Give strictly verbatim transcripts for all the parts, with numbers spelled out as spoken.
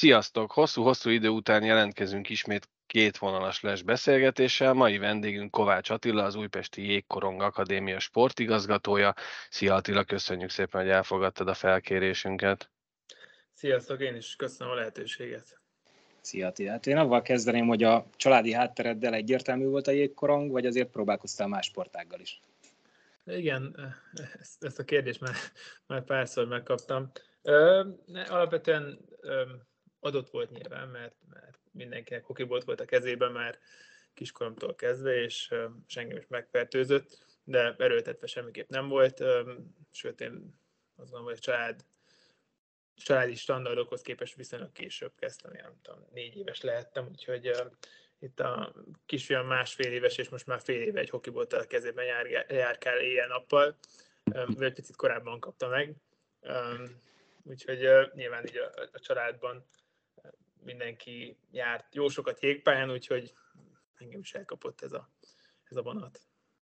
Sziasztok! Hosszú-hosszú idő után jelentkezünk ismét kétvonalas les beszélgetéssel. Mai vendégünk Kovács Attila, az Újpesti Jégkorong Akadémia sportigazgatója. Szia Attila, köszönjük szépen, hogy elfogadtad a felkérésünket. Sziasztok, én is köszönöm a lehetőséget. Szia Attila! Hát én avval kezdeném, hogy a családi háttereddel egyértelmű volt a jégkorong, vagy azért próbálkoztál más sportággal is? Igen, ezt, ezt a kérdést már, már párszor megkaptam. Ö, alapvetően ö, adott volt nyilván, mert, mert mindenkinek hokibolt volt a kezében már kiskoromtól kezdve, és, ö, és engem is megfertőzött, de erőltetve semmiképp nem volt. Ö, sőt, én azt gondolom, hogy a család, családi standardokhoz képest viszonylag később kezdtem, nem tudom, négy éves lehettem, úgyhogy ö, itt a kisfiam másfél éves, és most már fél éve egy hokibolttal a kezében jár, járkál éjjel-nappal, vagy egy picit korábban kapta meg. Úgyhogy nyilván így a, a családban mindenki járt jó sokat jégpályán, úgyhogy engem is elkapott ez a, ez a vonat.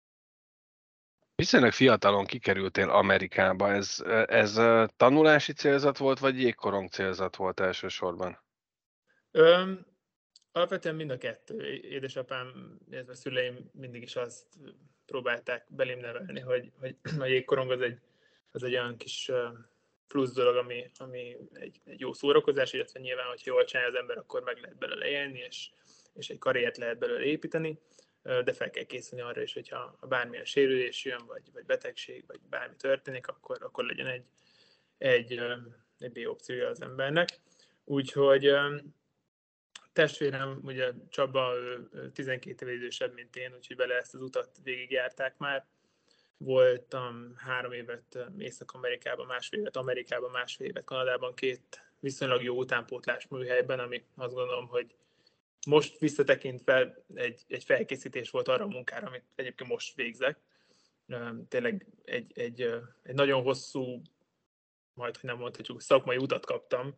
Viszonylag fiatalon kikerültél Amerikába. Ez, ez tanulási célzat volt, vagy jégkorong célzat volt elsősorban? Öm, Alapvetően mind a kettő. Édesapám, illetve a szüleim mindig is azt próbálták belém nevelni, hogy, hogy a jégkorong az egy, az egy olyan kis plusz dolog, ami, ami egy, egy jó szórakozás, illetve nyilván, hogyha jól csinálja az ember, akkor meg lehet belőle élni, és, és egy karriert lehet belőle építeni, de fel kell készülni arra is, hogyha bármilyen sérülés jön, vagy, vagy betegség, vagy bármi történik, akkor, akkor legyen egy, egy, egy B-opciója az embernek. Úgyhogy testvérem, ugye Csaba, ő tizenkét évvel idősebb, mint én, úgyhogy vele ezt az utat végigjárták már. Voltam három évet Észak-Amerikában, másfél évet Amerikában, másfél évet Kanadában, két viszonylag jó utánpótlás műhelyben, ami azt gondolom, hogy most visszatekintve egy, egy felkészítés volt arra a munkára, amit egyébként most végzek. Tényleg egy, egy, egy nagyon hosszú, majd hogy nem mondhatjuk, szakmai utat kaptam.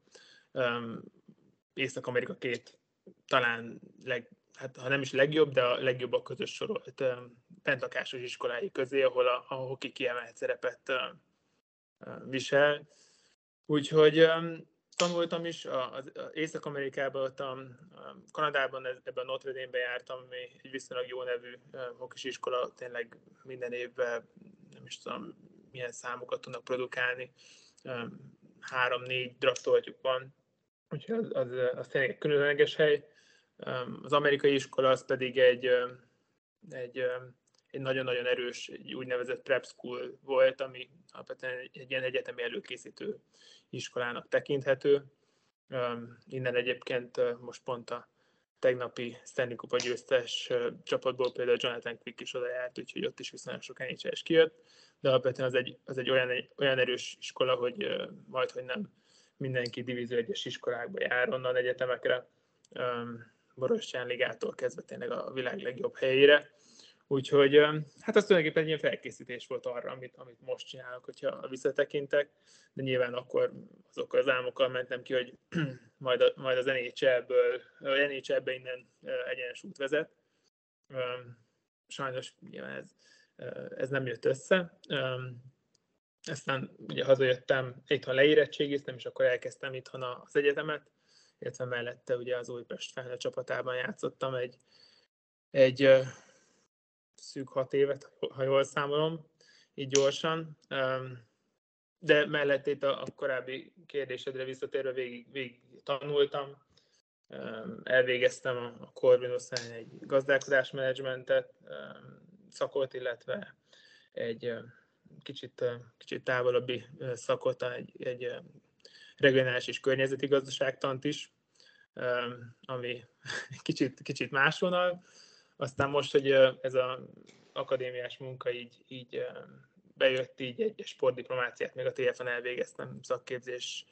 Észak-Amerika két talán, leg, hát, ha nem is legjobb, de a legjobbak közös sorolt bentlakásos iskolái közé, ahol a, a hoki kiemelt szerepet uh, uh, visel. Úgyhogy um, tanultam is, az, az Észak-Amerikában, ott a, a Kanadában, ebben a Notre Dame-ben jártam, ami egy viszonylag jó nevű uh, hokis iskola, tényleg minden évben nem is tudom, milyen számokat tudnak produkálni. Um, három-négy draftoltjuk van, úgyhogy az, az, az tényleg egy különleges hely. Az amerikai iskola az pedig egy, egy, egy nagyon-nagyon erős, egy úgynevezett prep school volt, ami alapvetően egy ilyen egyetemi előkészítő iskolának tekinthető. Innen egyébként most pont a tegnapi Stanley Kupa győztes csapatból például Jonathan Quick is oda járt, úgyhogy ott is viszonylag sok en há el-es kijött, de alapvetően az egy, az egy olyan, egy olyan erős iskola, hogy majdhogy nem mindenki divízió egyes iskolákba jár onnan egyetemekre, Borostyán ligától kezdve tényleg a világ legjobb helyére. Úgyhogy hát az tulajdonképpen egy ilyen felkészítés volt arra, amit, amit most csinálok, hogyha visszatekintek, de nyilván akkor azokkal az álmokkal mentem ki, hogy majd, a, majd az en há el-ből, en há el-be innen egyenes út vezet. Sajnos nyilván ez, ez nem jött össze. Aztán ugye hazajöttem, itthon leérettségiztem, és akkor elkezdtem itthon az egyetemet, illetve mellette ugye az Újpest felnőtt csapatában játszottam egy, egy uh, szűk hat évet, ha jól számolom, így gyorsan. Um, de mellett itt a, a korábbi kérdésedre visszatérve végig, végig tanultam. Um, elvégeztem a, a Corvinuson egy gazdálkodásmenedzsmentet, um, szakot, illetve egy uh, kicsit, uh, kicsit távolabbi uh, szakot, egy, egy uh, regionális és környezeti gazdaságtant is, ami kicsit, kicsit más vonal. Aztán most, hogy ez az akadémiás munka így, így bejött, így egy sportdiplomáciát még a té ef-en elvégeztem szakképzés,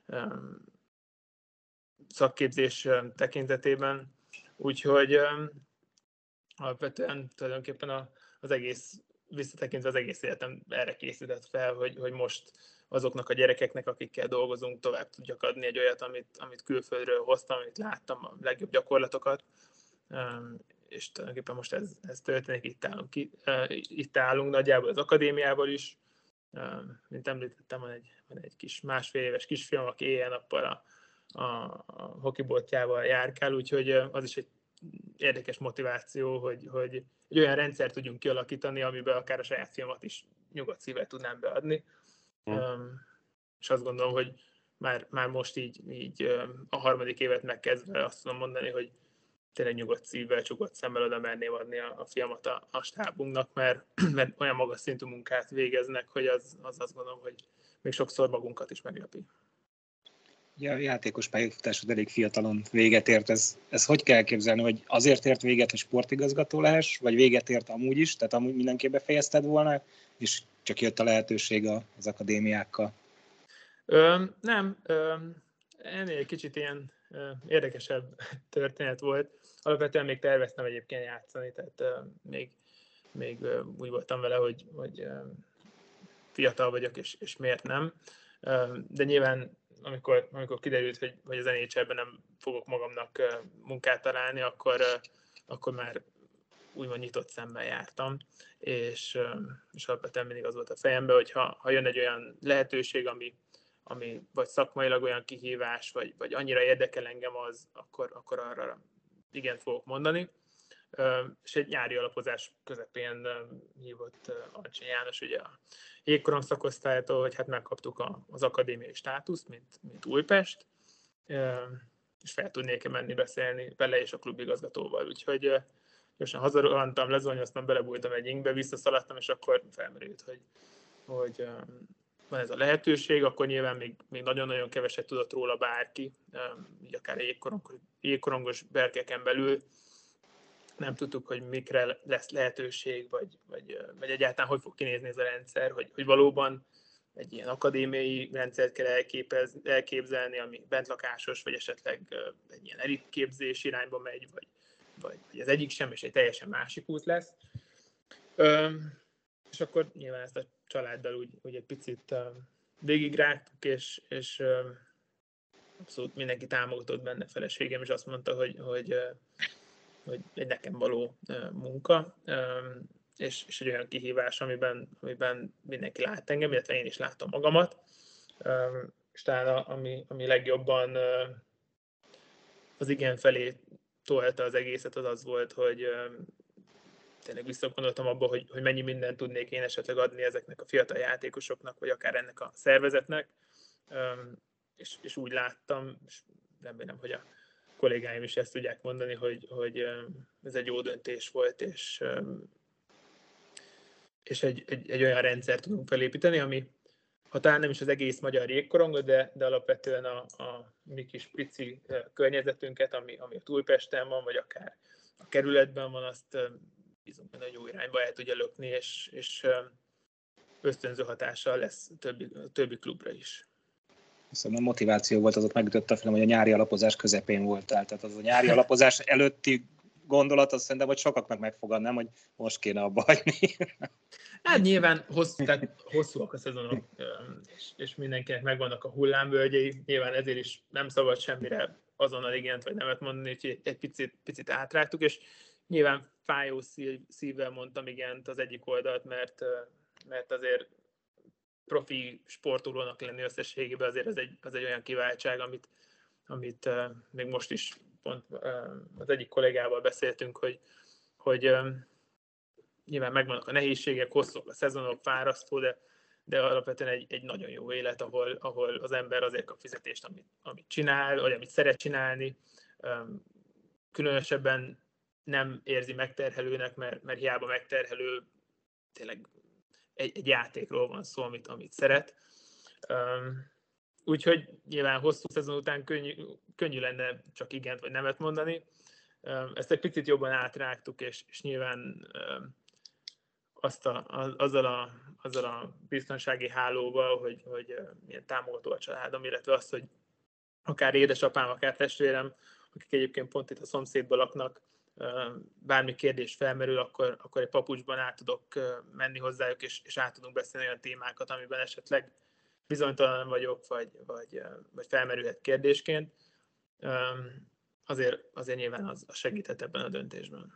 szakképzés tekintetében. Úgyhogy alapvetően tulajdonképpen az egész, visszatekintve az egész életem erre készített fel, hogy, hogy most azoknak a gyerekeknek, akikkel dolgozunk, tovább tudjak adni egy olyat, amit, amit külföldről hoztam, amit láttam, a legjobb gyakorlatokat, és tulajdonképpen most ez, ez történik, itt állunk, itt állunk nagyjából az akadémiával is. Mint említettem, van egy, van egy kis másfél éves kisfiam, aki éjjel-nappal a, a, a hokiboltjával járkál, úgyhogy az is egy érdekes motiváció, hogy, hogy egy olyan rendszert tudjunk kialakítani, amiben akár a saját filmat is nyugodt szívvel tudnám beadni. Hmm. Um, és azt gondolom, hogy már, már most így, így a harmadik évet megkezdve azt tudom mondani, hogy tényleg nyugodt szívvel, csukott szemmel oda merném adni a, a filmet a, a stábunknak, mert, mert olyan magas szintű munkát végeznek, hogy az, az azt gondolom, hogy még sokszor magunkat is meglepi. Ja, a játékos pályafutásod elég fiatalon véget ért. Ez, ez hogy kell elképzelni, hogy azért ért véget, hogy sportigazgató lehess, vagy véget ért amúgy is, tehát amúgy mindenképp befejezted volna, és csak jött a lehetőség az akadémiákkal? Ö, nem, ö, ennél egy kicsit ilyen ö, érdekesebb történet volt. Alapvetően még terveztem egyébként játszani, tehát ö, még, még ö, úgy voltam vele, hogy, hogy ö, fiatal vagyok, és, és miért nem. Ö, de nyilván amikor, amikor kiderült, hogy, hogy az en há el-ben nem fogok magamnak uh, munkát találni, akkor, uh, akkor már úgymond nyitott szemmel jártam, és, uh, és alapvetően mindig az volt a fejemben, hogy ha, ha jön egy olyan lehetőség, ami, ami vagy szakmailag olyan kihívás, vagy, vagy annyira érdekel engem az, akkor, akkor arra igen fogok mondani. Uh, és egy nyári alapozás közepén uh, hívott uh, Alcsi János ugye a jégkorong szakosztálytól, hogy hát megkaptuk a, az akadémiai státuszt, mint, mint Újpest, uh, és fel tudnék menni beszélni vele és a klubigazgatóval. Úgyhogy uh, gyorsan hazarohantam, lezonyoztam, belebújtam egy inkbe, visszaszaladtam, és akkor felmerült, hogy, hogy uh, van ez a lehetőség, akkor nyilván még, még nagyon-nagyon keveset tudott róla bárki, um, így akár a jégkorong, jégkorongos berkeken belül, nem tudtuk, hogy mikre lesz lehetőség, vagy, vagy, vagy egyáltalán hogy fog kinézni ez a rendszer, hogy, hogy valóban egy ilyen akadémiai rendszert kell elképez, elképzelni, ami bentlakásos, vagy esetleg egy ilyen elitképzés irányba megy, vagy, vagy, vagy az egyik sem, és egy teljesen másik út lesz. Ö, és akkor nyilván ezt a családdal úgy, úgy egy picit végigrágtuk, és, és abszolút mindenki támogatott benne, feleségem, és azt mondta, hogy, hogy hogy egy nekem való munka, és, és egy olyan kihívás, amiben, amiben mindenki lát engem, illetve én is látom magamat. És talán ami, ami legjobban az igen felé tolta az egészet, az az volt, hogy tényleg visszagondoltam abba, hogy, hogy mennyi mindent tudnék én esetleg adni ezeknek a fiatal játékosoknak, vagy akár ennek a szervezetnek. És, és úgy láttam, és remélem, hogy a kollégáim is ezt tudják mondani, hogy, hogy ez egy jó döntés volt, és, és egy, egy, egy olyan rendszer tudunk felépíteni, ami ha talán nem is az egész magyar jégkorongot, de, de alapvetően a, a mi kis pici környezetünket, ami, ami a Újpesten van, vagy akár a kerületben van, azt bízunk benne, hogy jó irányba el tudja lökni, és, és ösztönző hatással lesz a többi, a többi klubra is. Szóval a motiváció volt, az ott megütött a film, hogy a nyári alapozás közepén voltál. Tehát az a nyári alapozás előtti gondolat, azt szerintem, hogy sokaknak megfogadnám, hogy most kéne abba hagyni. Hát nyilván hosszú, tehát hosszúak a szezonok, és, és mindenkinek megvannak a hullámvölgyei, nyilván ezért is nem szabad semmire azonnal igent vagy nemet mondani, úgyhogy egy picit, picit átrágtuk, és nyilván fájó szív, szívvel mondtam igent az egyik oldalt, mert, mert azért profi sportolónak lenni összességében azért az egy, az egy olyan kiváltság, amit, amit uh, még most is pont uh, az egyik kollégával beszéltünk, hogy, hogy um, nyilván megvannak a nehézségek, hosszúk a szezonok, fárasztó, de, de alapvetően egy, egy nagyon jó élet, ahol, ahol az ember azért kap fizetést, amit, amit csinál, vagy amit szeret csinálni. Um, különösebben nem érzi megterhelőnek, mert, mert hiába megterhelő, tényleg Egy, egy játékról van szó, amit, amit szeret. Um, úgyhogy nyilván hosszú szezon után könnyű, könnyű lenne csak igent vagy nemet mondani. Um, ezt egy picit jobban átrágtuk, és, és nyilván um, azt a, az, azzal, a, azzal a biztonsági hálóval, hogy, hogy uh, milyen támogató a családom, illetve azt, hogy akár édesapám, akár testvérem, akik egyébként pont itt a szomszédban laknak, bármi kérdés felmerül, akkor, akkor egy papucsban át tudok menni hozzájuk, és, és át tudunk beszélni olyan témákat, amiben esetleg bizonytalan vagyok, vagy, vagy, vagy felmerülhet kérdésként. Azért, azért nyilván az, az segített ebben a döntésben.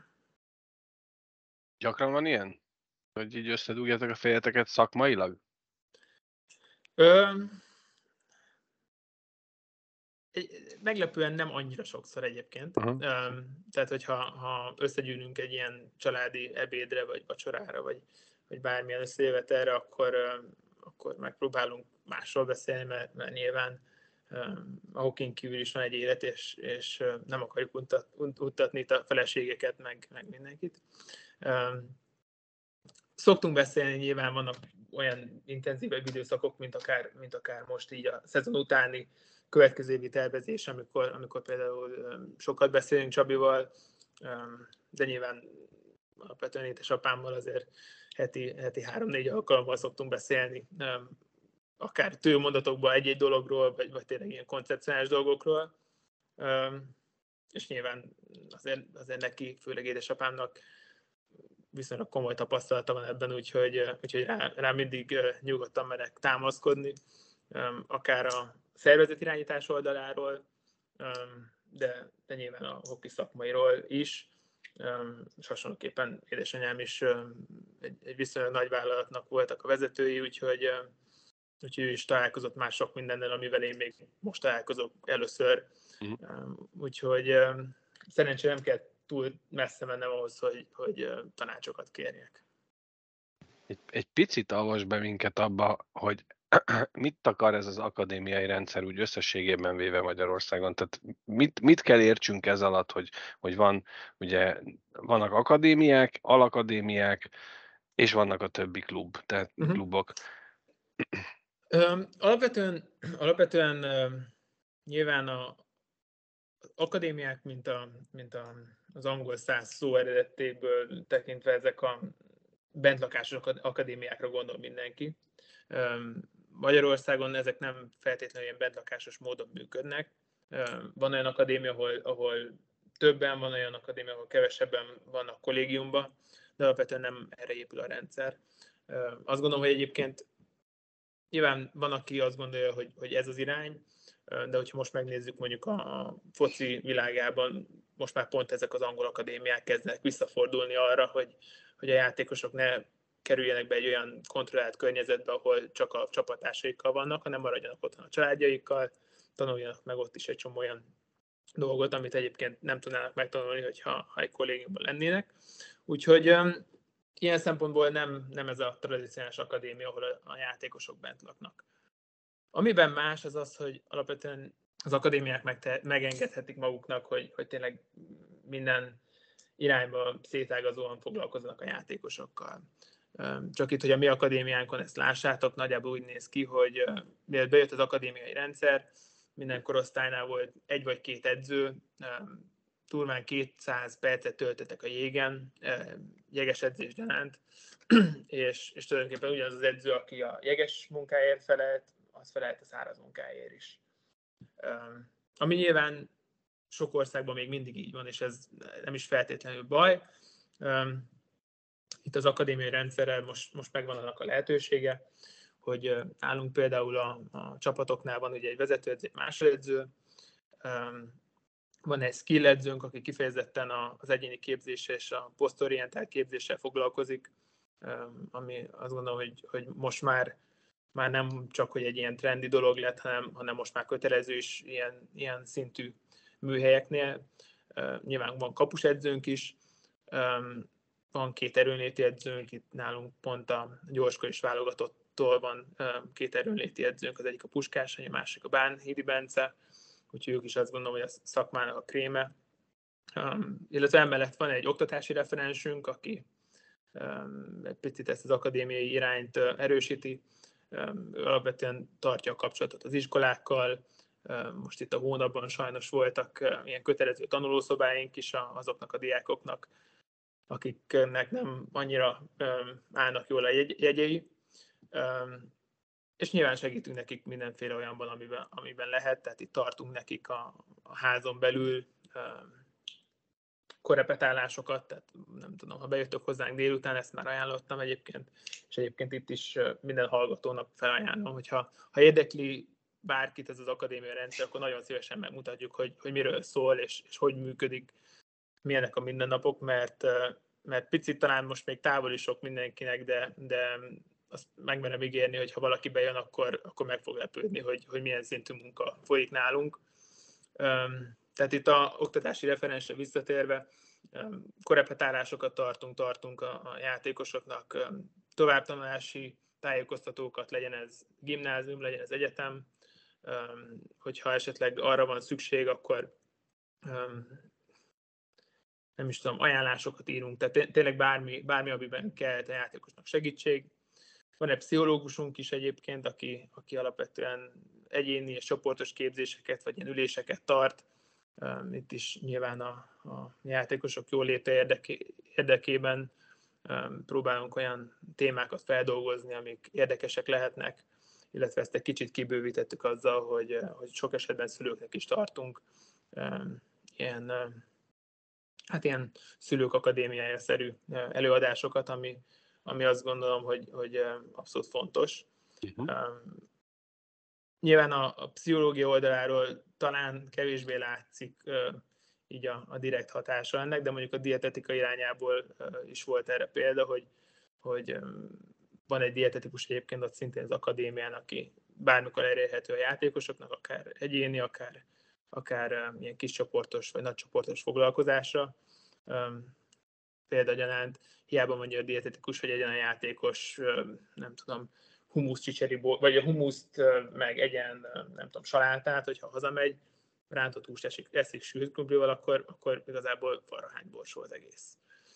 Gyakran van ilyen? Hogy így összedugjátok a fejeteket szakmailag? Ö, egy, meglepően nem annyira sokszor egyébként. Uh-huh. Um, tehát, hogyha ha összegyűlünk egy ilyen családi ebédre, vagy vacsorára, vagy, vagy bármilyen összejövetelre, akkor, um, akkor megpróbálunk másról beszélni, mert, mert nyilván um, a hokén kívül is van egy élet, és, és uh, nem akarjuk untat, untatni a feleségeket, meg, meg mindenkit. Um, szoktunk beszélni, nyilván vannak olyan intenzívebb időszakok, mint akár, mint akár most így a szezon utáni következő évi tervezés, amikor, amikor például um, sokat beszélünk Csabival, um, de nyilván alapvetően édesapámmal azért heti, heti három-négy alkalommal szoktunk beszélni, um, akár tőmondatokban egy-egy dologról, vagy, vagy tényleg ilyen koncepcionális dolgokról. Um, és nyilván azért, azért neki, főleg édesapámnak viszonylag komoly tapasztalata van ebben, úgyhogy, úgyhogy rá, rá mindig nyugodtan merek támaszkodni, akár a szervezetirányítás oldaláról, de, de nyilván a hoki szakmairól is, és hasonlóképpen édesanyám is egy, egy viszonylag nagy vállalatnak voltak a vezetői, úgyhogy, úgyhogy ő is találkozott már sok mindennel, amivel én még most találkozok először. Uh-huh. Úgyhogy szerencsére nem kell túl messze mennem ahhoz, hogy, hogy tanácsokat kérjek. Egy, egy picit avasd be minket abba, hogy mit akar ez az akadémiai rendszer úgy összességében véve Magyarországon? Tehát mit, mit kell értsünk ez alatt, hogy, hogy van, ugye vannak akadémiák, alakadémiák, és vannak a többi klub, tehát uh-huh. klubok. Um, alapvetően, alapvetően um, nyilván a az akadémiák, mint, a, mint a, az angol száz szó eredetéből tekintve, ezek a bentlakásos akadémiákra gondol mindenki. Magyarországon ezek nem feltétlenül ilyen bentlakásos módon működnek. Van olyan akadémia, ahol, ahol többen, van olyan akadémia, ahol kevesebben vannak kollégiumban, de alapvetően nem erre épül a rendszer. Azt gondolom, hogy egyébként nyilván van, aki azt gondolja, hogy, hogy ez az irány, de hogyha most megnézzük mondjuk a foci világában, most már pont ezek az angol akadémiák kezdenek visszafordulni arra, hogy, hogy a játékosok ne kerüljenek be egy olyan kontrollált környezetbe, ahol csak a csapattársaikkal vannak, hanem maradjanak otthon a családjaikkal, tanuljanak meg ott is egy csomó olyan dolgot, amit egyébként nem tudnának megtanulni, hogyha, ha egy kollégiumban lennének. Úgyhogy ilyen szempontból nem, nem ez a tradicionális akadémia, ahol a, a játékosok bent laknak. Amiben más az az, hogy alapvetően az akadémiák megte- megengedhetik maguknak, hogy, hogy tényleg minden irányba szétágazóan foglalkoznak a játékosokkal. Csak itt, hogy a mi akadémiánkon ezt lássátok, nagyjából úgy néz ki, hogy mielőtt bejött az akadémiai rendszer, minden korosztálynál volt egy vagy két edző, durván kétszáz percet töltöttek a jégen, jeges edzés gyanánt, és, és tulajdonképpen ugyanaz az edző, aki a jeges munkáért felelt, az felelt a száraz munkáért is. Ami nyilván sok országban még mindig így van, és ez nem is feltétlenül baj. Itt az akadémiai rendszerrel most, most megvan annak a lehetősége, hogy nálunk például a, a csapatoknál van ugye egy vezetőedző, egy másoledző, van egy skill edzőnk, aki kifejezetten az egyéni képzéssel és a posztorientált képzéssel foglalkozik, ami azt gondolom, hogy, hogy most már, már nem csak hogy egy ilyen trendi dolog lett, hanem, hanem most már kötelező is ilyen, ilyen szintű műhelyeknél. Nyilván van kapusedzőnk is, van két erőnléti edzőnk, itt nálunk pont a gyorskor és válogatottól van két erőnléti edzőnk, az egyik a Puskás, a másik a Bánhidi Bence, úgyhogy ők is azt gondolom, hogy a szakmának a kréme. Um, illetve emellett van egy oktatási referensünk, aki um, egy picit ezt az akadémiai irányt uh, erősíti, um, alapvetően tartja a kapcsolatot az iskolákkal. Um, most itt a hónapban sajnos voltak uh, ilyen kötelező tanulószobáink is a, azoknak a diákoknak, akiknek nem annyira um, állnak jól a jegy- jegyei. Um, és nyilván segítünk nekik mindenféle olyanban, amiben, amiben lehet, tehát itt tartunk nekik a, a házon belül um, korepetálásokat, tehát nem tudom, ha bejöttök hozzánk délután, ezt már ajánlottam egyébként, és egyébként itt is minden hallgatónak felajánlom, hogyha ha érdekli bárkit ez az akadémiai rendszer, akkor nagyon szívesen megmutatjuk, hogy, hogy miről szól, és, és hogy működik, milyenek a mindennapok, mert, mert picit talán most még távol is sok mindenkinek, de, de azt megmerem ígérni, hogy ha valaki bejön, akkor, akkor meg fog lepődni, hogy, hogy milyen szintű munka folyik nálunk. Tehát itt a oktatási referensre visszatérve, korrepetálásokat tartunk, tartunk a, a játékosoknak, továbbtanulási tájékoztatókat, legyen ez gimnázium, legyen ez egyetem, hogyha esetleg arra van szükség, akkor nem is tudom, ajánlásokat írunk, tehát tényleg bármi, bármi amiben kell a játékosnak segítség. Van egy pszichológusunk is egyébként, aki, aki alapvetően egyéni és csoportos képzéseket, vagy ilyen üléseket tart. Itt is nyilván a, a játékosok jóléte érdeké, érdekében próbálunk olyan témákat feldolgozni, amik érdekesek lehetnek, illetve ezt egy kicsit kibővítettük azzal, hogy, hogy sok esetben szülőknek is tartunk ilyen, hát ilyen szülők akadémiája-szerű előadásokat, ami, ami azt gondolom, hogy, hogy abszolút fontos. Uh-huh. Nyilván a, a pszichológia oldaláról talán kevésbé látszik így a, a direkt hatása ennek, de mondjuk a dietetika irányából is volt erre példa, hogy, hogy van egy dietetikus egyébként ott szintén az akadémián, aki bármikor elérhető a játékosoknak, akár egyéni, akár, akár ilyen kis csoportos vagy nagy csoportos foglalkozásra. Példagyanánt, hiába mondja a dietetikus, hogy egyen a játékos, nem tudom, humusz csicseriból, vagy a humuszt meg egyen, nem tudom, salátát, hogyha hazamegy, rántott húst esik, eszik sült krumplival, akkor, akkor igazából farrahány borsó az egész.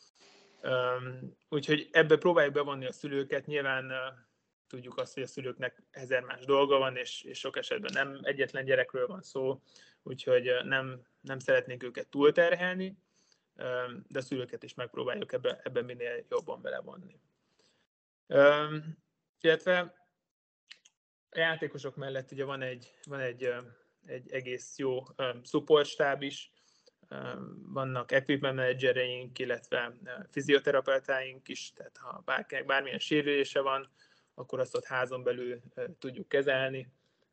Um, úgyhogy ebbe próbáljuk bevonni a szülőket, nyilván uh, tudjuk azt, hogy a szülőknek ezer más dolga van, és, és sok esetben nem egyetlen gyerekről van szó, úgyhogy uh, nem, nem szeretnénk őket túlterhelni, um, de a szülőket is megpróbáljuk ebbe, ebbe minél jobban belevonni. Um, illetve a játékosok mellett ugye van egy, van egy, uh, egy egész jó um, support stáb is, vannak equipment managereink, illetve fizioterapeutáink is, tehát ha bárkinek bármilyen sérülése van, akkor azt ott házon belül tudjuk kezelni.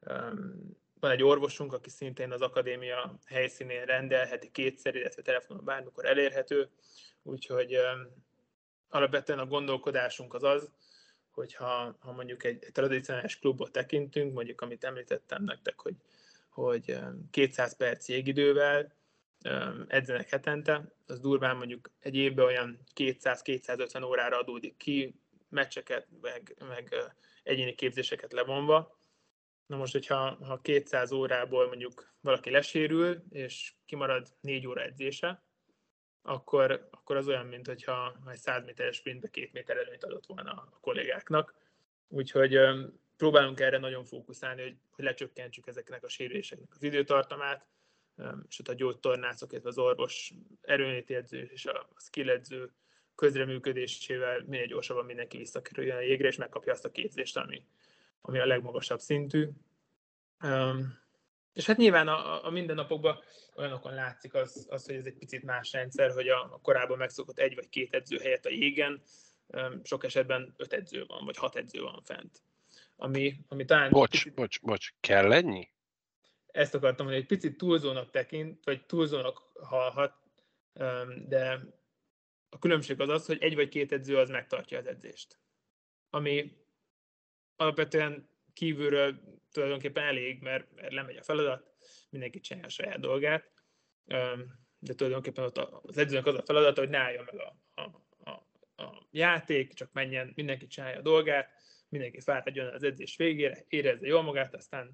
Van egy orvosunk, aki szintén az akadémia helyszínén rendelheti kétszer, illetve telefonon bármikor elérhető, úgyhogy alapvetően a gondolkodásunk az az, hogyha ha mondjuk egy, egy tradicionális klubot tekintünk, mondjuk amit említettem nektek, hogy, hogy kétszáz perc jégidővel edzenek hetente, az durván mondjuk egy évben olyan kétszáz-kétszázötven órára adódik ki, meccseket, meg, meg egyéni képzéseket levonva. Na most, hogyha ha kétszáz órából mondjuk valaki lesérül, és kimarad négy óra edzése, akkor, akkor az olyan, mint hogyha egy száz méteres sprintbe két méter előnyt adott volna a kollégáknak. Úgyhogy próbálunk erre nagyon fókuszálni, hogy, hogy lecsökkentsük ezeknek a sérüléseknek az időtartamát, és ott a gyógytornászok, illetve az orvos erőnléti edző és a skill edző közreműködésével minél gyorsabban mindenki visszakerüljön a jégre, és megkapja azt a képzést, ami, ami a legmagasabb szintű. Um, és hát nyilván a, a mindennapokban olyanokon látszik az, az, hogy ez egy picit más rendszer, hogy a, a korábban megszokott egy vagy két edző helyett a jégen um, sok esetben öt edző van, vagy hat edző van fent. Ami, ami talán bocs, picit... bocs, bocs, kell ennyi? Ezt akartam, hogy egy picit túlzónak tekint, vagy túlzónak hallhat, de a különbség az az, hogy egy vagy két edző az megtartja az edzést. Ami alapvetően kívülről tulajdonképpen elég, mert, mert lemegy a feladat, mindenki csinálja a saját dolgát, de tulajdonképpen ott az edzőnek az a feladata, hogy ne álljon meg a, a, a, a játék, csak menjen, mindenki csinálja a dolgát, mindenki fáradjon az edzés végére, érezze jól magát, aztán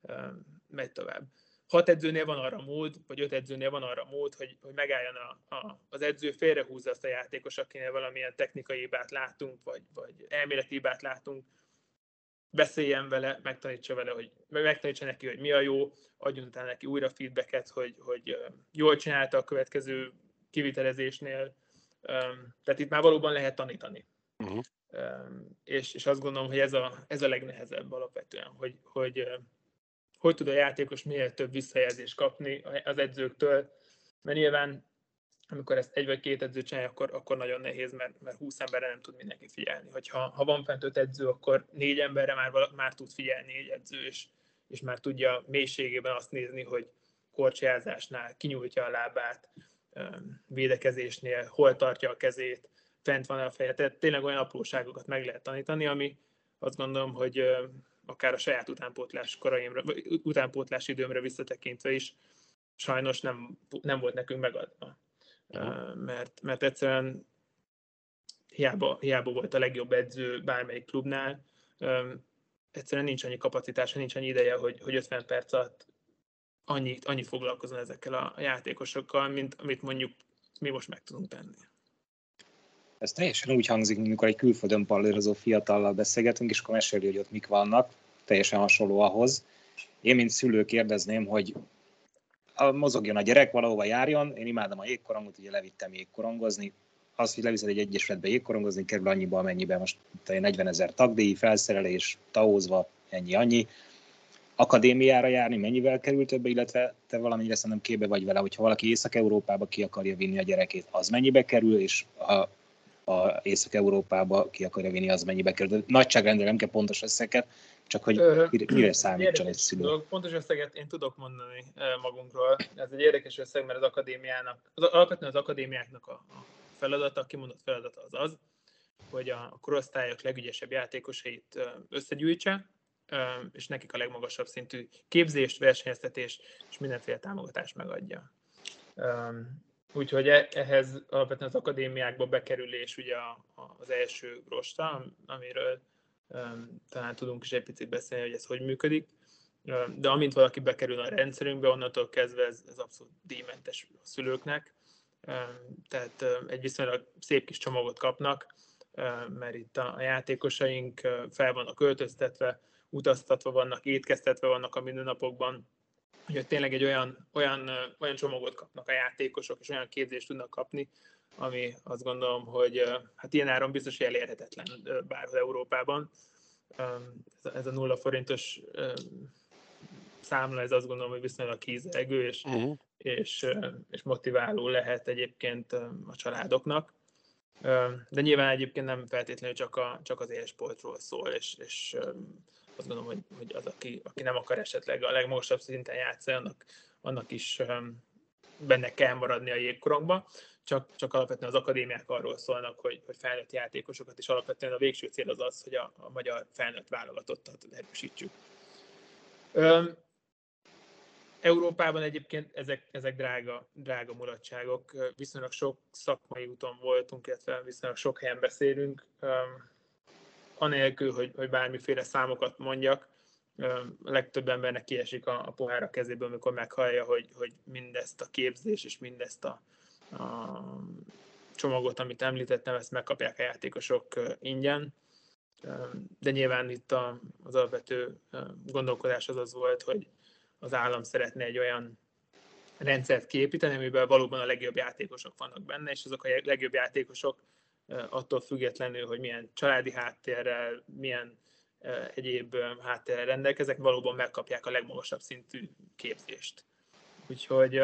megy tovább. Hat edzőnél van arra mód, vagy öt edzőnél van arra mód, hogy, hogy megálljon a, a, az edző, félrehúzza azt a játékos, akinél valamilyen technikai hibát látunk, vagy, vagy elméleti hibát látunk, beszéljen vele, megtanítsa vele, hogy megtanítsa neki, hogy mi a jó, adjon utána neki újra feedbacket, hogy, hogy jól csinálta a következő kivitelezésnél. Tehát itt már valóban lehet tanítani. Uh-huh. És, és azt gondolom, hogy ez a, ez a legnehezebb alapvetően, hogy, hogy hogy tud a játékos minél több visszajelzést kapni az edzőktől, mert nyilván, amikor ezt egy vagy két edző csinálja, akkor, akkor nagyon nehéz, mert, mert húsz emberre nem tud mindenki figyelni. Hogyha ha van fent öt edző, akkor négy emberre már, már tud figyelni egy edző, és, és már tudja mélységében azt nézni, hogy korcsolyázásnál kinyújtja a lábát, védekezésnél hol tartja a kezét, fent van a feje. Tehát tényleg olyan apróságokat meg lehet tanítani, ami azt gondolom, hogy akár a saját utánpótlás koraimra, utánpótlás időmre visszatekintve is sajnos nem, nem volt nekünk megadva. Uh, mert, mert egyszerűen hiába, hiába volt a legjobb edző bármelyik klubnál, um, egyszerűen nincs annyi kapacitása, nincs annyi ideje, hogy, hogy ötven perc alatt annyi, annyi foglalkozzon ezekkel a játékosokkal, mint amit mondjuk mi most meg tudunk tenni. Ez teljesen úgy hangzik, mint amikor egy külföldön pallérozó fiatallal beszélgetünk, és akkor meséli, hogy ott mik vannak, teljesen hasonló ahhoz. Én, mint szülő kérdezném, hogy mozogjon a gyerek, valahova járjon, én imádom a jégkorongot, ugye levittem jégkorongozni, az, hogy leviszed egy egyesületbe jégkorongozni, kerül annyiba, amennyiben most negyvenezer tagdíj, felszerelés, taózva, ennyi-annyi. Akadémiára járni mennyivel kerül többe, illetve te valamennyire szerintem képbe vagy vele, hogyha valaki Észak-Európába ki akarja vinni a gyerekét, az mennyibe kerül, és a, a Észak-Európába ki akarja vinni, az mennyibe kerül. De nagyságrendben nem kell pontos összeget, csak hogy mire számítson egy szülő. Pontos összeget én tudok mondani magunkról. Ez egy érdekes összeg, mert az akadémiának, az, alapvetően az akadémiáknak a, a feladata, a kimondott feladata az az, hogy a korosztályok legügyesebb játékosait összegyűjtse, és nekik a legmagasabb szintű képzést, versenyeztetést és mindenféle támogatást megadja. Úgyhogy ehhez alapvetően az akadémiákba bekerülés ugye az első rosta, amiről talán tudunk is egy picit beszélni, hogy ez hogy működik. De amint valaki bekerül a rendszerünkbe, onnantól kezdve ez, ez abszolút díjmentes a szülőknek. Tehát egy viszonylag szép kis csomagot kapnak, mert itt a játékosaink fel vannak öltöztetve, utaztatva vannak, étkeztetve vannak a mindennapokban, hogy tényleg egy olyan, olyan, olyan csomagot kapnak a játékosok, és olyan képzést tudnak kapni, ami azt gondolom, hogy hát ilyen áron biztos, hogy elérhetetlen bárhol Európában. Ez a nulla forintos számla, ez azt gondolom, hogy viszonylag kízelgő, és, uh-huh. és, és motiváló lehet egyébként a családoknak. De nyilván egyébként nem feltétlenül csak, a, csak az e-sportról szól, és, és azt gondolom, hogy, hogy az, aki, aki nem akar esetleg a legmagasabb szinten játszani, annak, annak is benne kell maradni a jégkorongba. Csak, csak alapvetően az akadémiák arról szólnak, hogy, hogy felnőtt játékosokat, és alapvetően a végső cél az az, hogy a, a magyar felnőtt válogatottat erősítsük. Üm, Európában egyébként ezek, ezek drága, drága mulatságok. Viszonylag sok szakmai úton voltunk, illetve viszonylag sok helyen beszélünk. Üm, anélkül, hogy, hogy bármiféle számokat mondjak, üm, a legtöbb embernek kiesik a, a pohár a kezéből, amikor meghallja, hogy, hogy mindezt a képzés és mindezt a a csomagot, amit említettem, ezt megkapják a játékosok ingyen, de nyilván itt az alapvető gondolkodás az az volt, hogy az állam szeretne egy olyan rendszert kiépíteni, amiben valóban a legjobb játékosok vannak benne, és azok a legjobb játékosok attól függetlenül, hogy milyen családi háttérrel, milyen egyéb háttérrel rendelkeznek, valóban megkapják a legmagasabb szintű képzést. Úgyhogy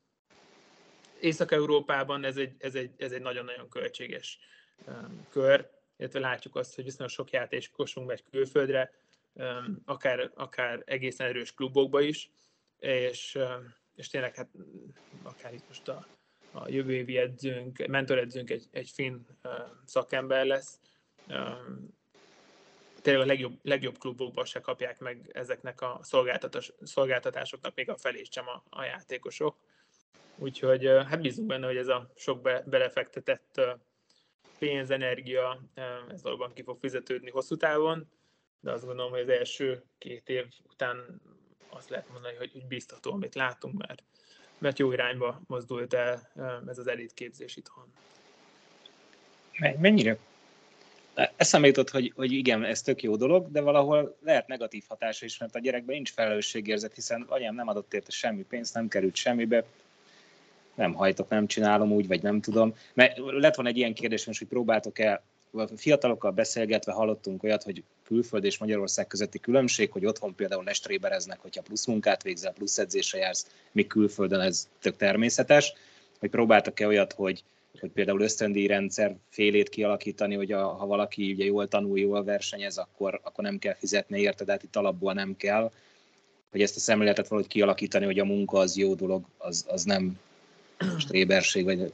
Észak-Európában ez egy, ez, egy, ez egy nagyon-nagyon költséges um, kör, illetve látjuk azt, hogy viszonylag sok játékosunk megy külföldre, um, akár, akár egészen erős klubokba is, és, um, és tényleg hát akár itt most a, a jövő évi edzőnk, mentoredzőnk egy, egy finn uh, szakember lesz. Um, tényleg a legjobb, legjobb klubokban se kapják meg ezeknek a szolgáltatás, szolgáltatásoknak még a felét sem a, a játékosok. Úgyhogy hát bízunk benne, hogy ez a sok be, belefektetett pénz, energia, ez valóban ki fog fizetődni hosszú távon, de azt gondolom, hogy az első két év után azt lehet mondani, hogy, hogy biztató, amit látunk, mert, mert jó irányba mozdult el ez az elitképzés itthon. Mennyire? Eszembe jutott, hogy, hogy igen, ez tök jó dolog, de valahol lehet negatív hatása is, mert a gyerekben nincs felelősségérzet, hiszen anyám nem adott érte semmi pénzt, nem került semmibe, nem hajtok, nem csinálom úgy, vagy nem tudom. Mert lett van egy ilyen kérdés most, hogy próbáltok-e, fiatalokkal beszélgetve hallottunk olyat, hogy külföld és Magyarország közötti különbség, hogy otthon például ne strébereznek, hogyha plusz munkát végzel, plusz edzésre jársz, míg külföldön ez tök természetes. Hogy próbáltak-e olyat, hogy, hogy például ösztöndíjrendszer félét kialakítani, hogy a, ha valaki ugye jól tanul, jól versenyez, akkor, akkor nem kell fizetni érte, de hát itt alapból nem kell. Hogy ezt a szemléletet valahogy kialakítani, hogy a munka az jó dolog, az, az nem stréberség, vagy...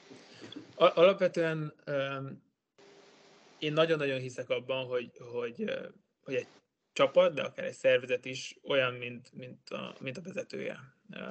Alapvetően um, én nagyon-nagyon hiszek abban, hogy, hogy, uh, hogy egy csapat, de akár egy szervezet is olyan, mint, mint, a, mint a vezetője. Um,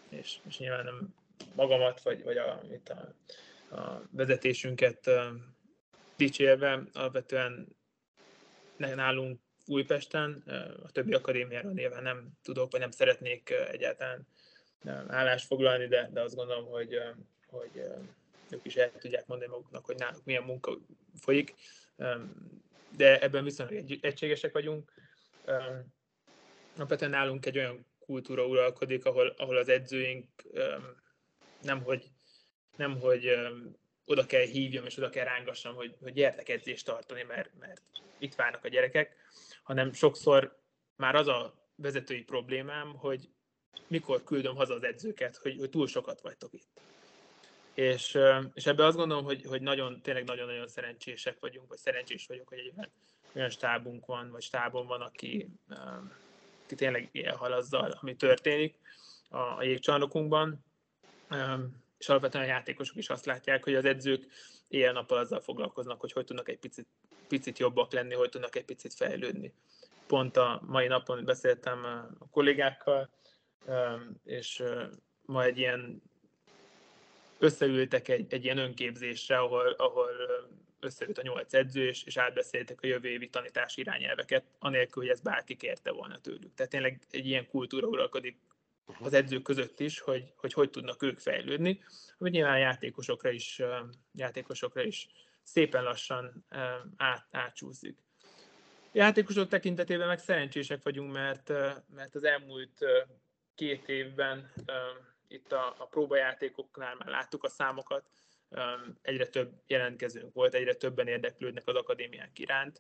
és, és nyilván nem magamat, vagy, vagy a, itt a, a vezetésünket uh, dicsérve, alapvetően nálunk Újpesten, a többi akadémiáról nyilván nem tudok, vagy nem szeretnék egyáltalán állást foglalni, de, de azt gondolom, hogy, hogy ők is el tudják mondani maguknak, hogy náluk milyen munka folyik, de ebben viszonylag egységesek vagyunk. Alapvetően nálunk egy olyan kultúra uralkodik, ahol, ahol az edzőink nemhogy, nemhogy oda kell hívjam és oda kell rángassam, hogy, hogy gyertek edzést tartani, mert, mert itt várnak a gyerekek, hanem sokszor már az a vezetői problémám, hogy mikor küldöm haza az edzőket, hogy, hogy túl sokat vagytok itt. És, és ebben azt gondolom, hogy, hogy nagyon, tényleg nagyon-nagyon szerencsések vagyunk, vagy szerencsés vagyok, hogy egy olyan, olyan stábunk van, vagy stábon van, aki, aki tényleg élhal azzal, ami történik a, a jégcsarnokunkban. És alapvetően a játékosok is azt látják, hogy az edzők éjjel-nappal azzal foglalkoznak, hogy hogy tudnak egy picit, picit jobbak lenni, hogy tudnak egy picit fejlődni. Pont a mai napon beszéltem a kollégákkal, és ma egy ilyen összeültek egy, egy ilyen önképzésre, ahol, ahol összeült a nyolc edző, és, és átbeszéltek a jövő évi tanítási irányelveket, anélkül, hogy ezt bárki kérte volna tőlük. Tehát tényleg egy ilyen kultúra uralkodik az edzők között is, hogy, hogy hogy tudnak ők fejlődni, hogy nyilván játékosokra is, játékosokra is szépen lassan át, átsúszik. Játékosok tekintetében meg szerencsések vagyunk, mert, mert az elmúlt két évben itt a, a próbajátékoknál már láttuk a számokat, egyre több jelentkezőnk volt, egyre többen érdeklődnek az akadémiánk iránt.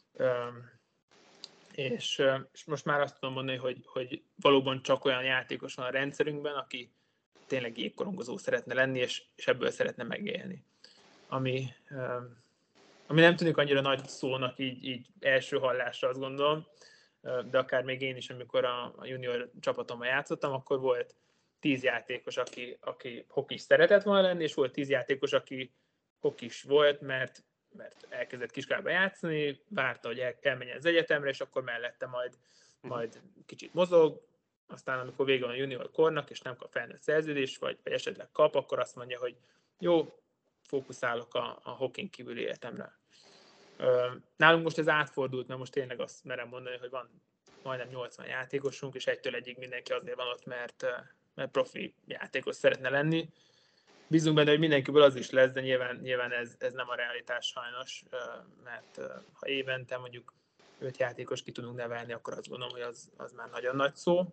És, és most már azt tudom mondani, hogy, hogy valóban csak olyan játékos van a rendszerünkben, aki tényleg jégkorongozó szeretne lenni, és, és ebből szeretne megélni. Ami, ami nem tűnik annyira nagy szónak így, így első hallásra, azt gondolom, de akár még én is, amikor a, a junior csapatommal játszottam, akkor volt tíz játékos, aki, aki hokis szeretett volna lenni, és volt tíz játékos, aki hokis volt, mert mert elkezdett kiskorában játszani, várta, hogy el, elmenjen az egyetemre, és akkor mellette majd, majd kicsit mozog, aztán amikor vége van a junior kornak, és nem kap felnőtt szerződés, vagy, vagy esetleg kap, akkor azt mondja, hogy jó, fókuszálok a, a hokin kívüli életemre. Nálunk most ez átfordult, mert most tényleg azt merem mondani, hogy van majdnem nyolcvan játékosunk, és egytől egyig mindenki azért van ott, mert, mert profi játékos szeretne lenni. Bízunk benne, hogy mindenkiből az is lesz, de nyilván, nyilván ez, ez nem a realitás sajnos, mert ha évente mondjuk öt játékos ki tudunk nevelni, akkor azt gondolom, hogy az, az már nagyon nagy szó.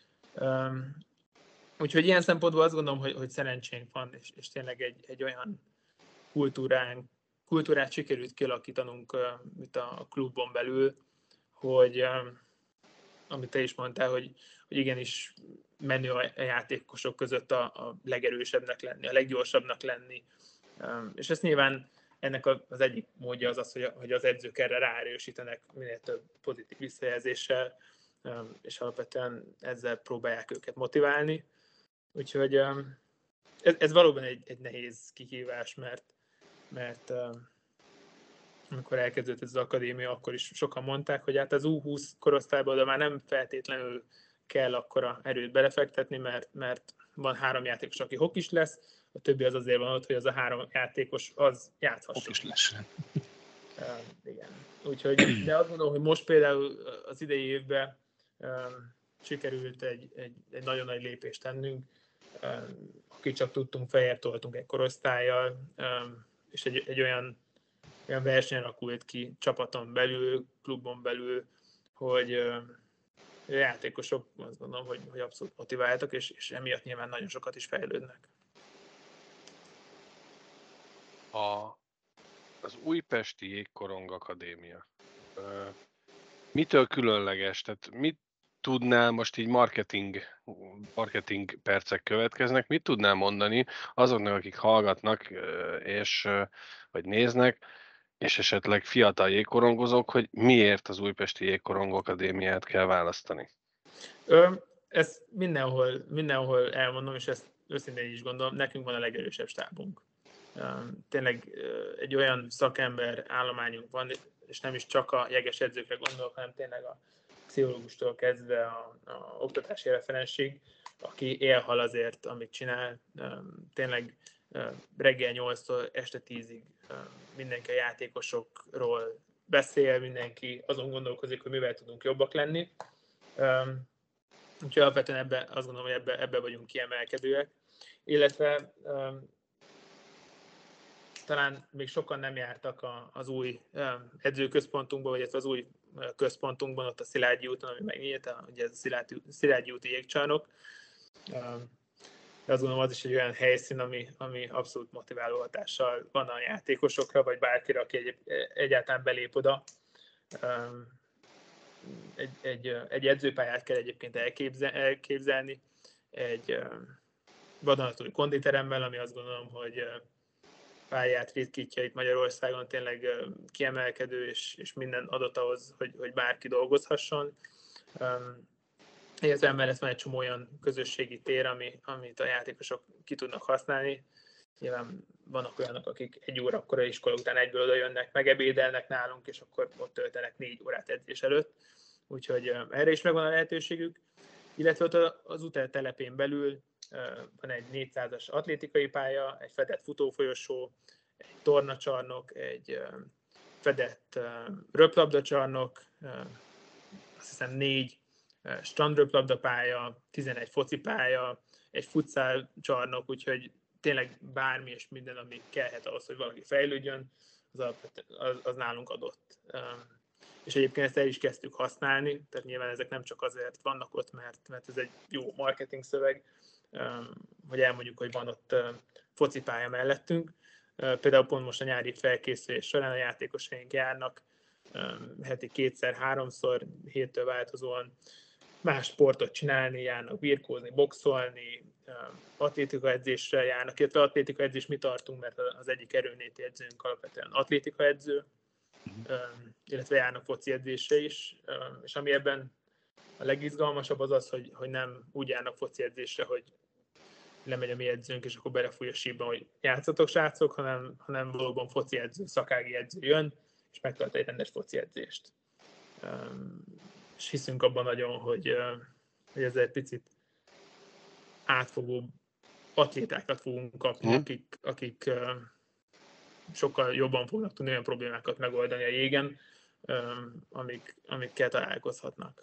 Úgyhogy ilyen szempontból azt gondolom, hogy, hogy szerencsénk van, és, és tényleg egy, egy olyan kultúránk, kultúrát sikerült kialakítanunk itt a klubon belül, hogy amit te is mondtál, hogy, hogy igenis menő a játékosok között a, a legerősebbnek lenni, a leggyorsabbnak lenni. És ezt nyilván ennek az egyik módja az az, hogy az edzők erre ráerősítenek minél több pozitív visszajelzéssel, és alapvetően ezzel próbálják őket motiválni. Úgyhogy ez, ez valóban egy, egy nehéz kihívás, mert, mert amikor elkezdődött ez az akadémia, akkor is sokan mondták, hogy hát az U húsz korosztályban de már nem feltétlenül kell akkora erőt belefektetni, mert, mert van három játékos, aki hokis lesz, a többi az azért van ott, hogy az a három játékos az játszhasson. Hokis lesz. Uh, igen. Úgyhogy, de azt gondolom, hogy most például az idei évben um, sikerült egy, egy, egy nagyon nagy lépést tennünk, um, aki csak tudtunk, feljebb toltunk egy korosztályjal, um, és egy, egy olyan olyan verseny alakult ki csapaton belül, klubon belül, hogy a játékosok azt gondolom, hogy, hogy abszolút motiváltak, és, és emiatt nyilván nagyon sokat is fejlődnek. A, az Újpesti Jégkorong Akadémia mitől különleges? Tehát mit tudnál, most így marketing, marketing percek következnek, mit tudnál mondani azoknak, akik hallgatnak és vagy néznek, és esetleg fiatal jégkorongozók, hogy miért az Újpesti Jégkorong Akadémiát kell választani? Ö, ezt mindenhol, mindenhol elmondom, és ezt őszintén is gondolom, nekünk van a legerősebb stábunk. Tényleg egy olyan szakember állományunk van, és nem is csak a jeges edzőkre gondolok, hanem tényleg a pszichológustól kezdve a, a oktatási referensig, aki élhal azért, amit csinál. Tényleg reggel nyolctól este tízig mindenki a játékosokról beszél, mindenki azon gondolkozik, hogy mivel tudunk jobbak lenni. Úgyhogy alapvetően ebbe, azt gondolom, hogy ebbe, ebbe vagyunk kiemelkedőek. Illetve talán még sokan nem jártak az új edzőközpontunkban, vagy az új központunkban, ott a Szilágyi úton, ami megnyílt, ugye ez a Szilágyi úti jégcsarnok. De azt gondolom, az is egy olyan helyszín, ami, ami abszolút motiváló hatással van a játékosokra, vagy bárkire, aki egy, egyáltalán belép oda. Egy, egy, egy edzőpályát kell egyébként elképzel, elképzelni, egy vadonatúj konditeremmel, ami azt gondolom, hogy pályát ritkítja itt Magyarországon, tényleg kiemelkedő, és, és minden adott ahhoz, hogy, hogy bárki dolgozhasson. Illetve emellett van egy csomó olyan közösségi tér, ami, amit a játékosok ki tudnak használni. Nyilván vannak olyanok, akik egy órakor a iskola után egyből oda jönnek, megebédelnek nálunk, és akkor ott töltenek négy órát edzés előtt. Úgyhogy erre is megvan a lehetőségük. Illetve ott az útel telepén belül van egy négyszázas atlétikai pálya, egy fedett futófolyosó, egy tornacsarnok, egy fedett röplabdacsarnok, azt hiszem négy strandröplabdapálya, tizenegy focipálya, egy futszál csarnok, úgyhogy tényleg bármi és minden, ami kellhet ahhoz, hogy valaki fejlődjön, az, az, az nálunk adott. És egyébként ezt el is kezdtük használni, tehát nyilván ezek nem csak azért vannak ott, mert, mert ez egy jó marketing szöveg, hogy elmondjuk, hogy van ott focipálya mellettünk. Például pont most a nyári felkészülés során a játékosaink járnak heti kétszer, háromszor, héttől változóan más sportot csinálni, járnak birkózni, boxolni, atlétika edzésre járnak, illetve atlétika edzés mi tartunk, mert az egyik erőnéti edzőnk alapvetően atlétika edző, illetve járnak foci edzésre is, és ami ebben a legizgalmasabb az az, hogy, hogy nem úgy járnak foci edzésre, hogy lemegy a mi edzőnk, és akkor belefúj a sípban, hogy játszatok srácok, hanem, hanem valóban foci edző, szakági edző jön, és megtart egy rendes foci edzést. És hiszünk abban nagyon, hogy, hogy ez egy picit átfogó atlétákat fogunk kapni, akik, akik sokkal jobban fognak tudni olyan problémákat megoldani a jégen, amik, amikkel találkozhatnak.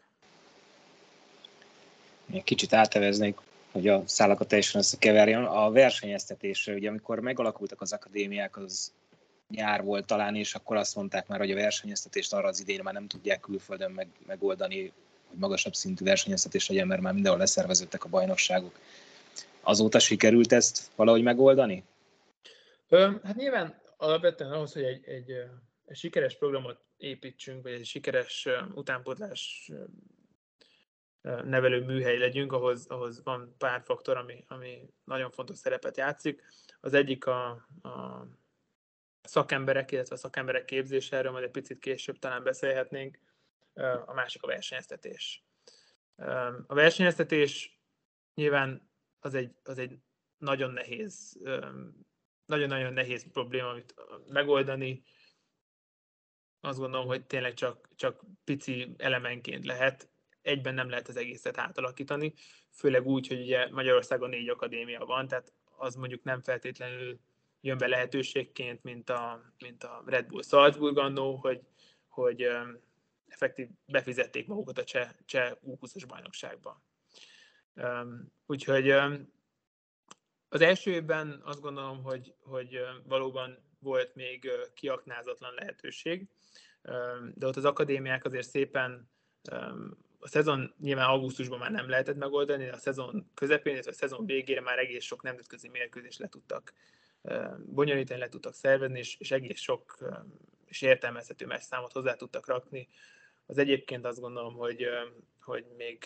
Egy kicsit áteveznék, hogy a szálakat teljesen összekeverjen. A versenyeztetésre, ugye amikor megalakultak az akadémiák, az nyár volt talán, és akkor azt mondták már, hogy a versenyeztetést arra az idén már nem tudják külföldön meg, megoldani, hogy magasabb szintű versenyeztetés legyen, mert már mindenhol leszerveződtek a bajnokságok. Azóta sikerült ezt valahogy megoldani? Ö, hát nyilván alapvetően ahhoz, hogy egy, egy, egy sikeres programot építsünk, vagy egy sikeres utánpótlás nevelő műhely legyünk, ahhoz, ahhoz van pár faktor, ami, ami nagyon fontos szerepet játszik. Az egyik a, a szakemberek, illetve a szakemberek képzése, erről majd egy picit később talán beszélhetnénk. A másik a versenyeztetés. A versenyeztetés nyilván az egy, az egy nagyon nehéz, nagyon-nagyon nehéz probléma, amit megoldani. Azt gondolom, hogy tényleg csak, csak pici elemenként lehet. Egyben nem lehet az egészet átalakítani, főleg úgy, hogy ugye Magyarországon négy akadémia van, tehát az mondjuk nem feltétlenül jön be lehetőségként, mint a, mint a Red Bull Salzburg annó, hogy, hogy effektív befizették magukat a cseh, cseh U húszas bajnokságba. Úgyhogy az első évben azt gondolom, hogy, hogy valóban volt még kiaknázatlan lehetőség, de ott az akadémiák azért szépen, a szezon nyilván augusztusban már nem lehetett megoldani, de a szezon közepén, illetve a szezon végére már egész sok nemzetközi mérkőzést le tudtak bonyolítani, le tudtak szervezni, és, és egész sok és értelmezhető meccsszámot hozzá tudtak rakni. Az egyébként azt gondolom, hogy, hogy még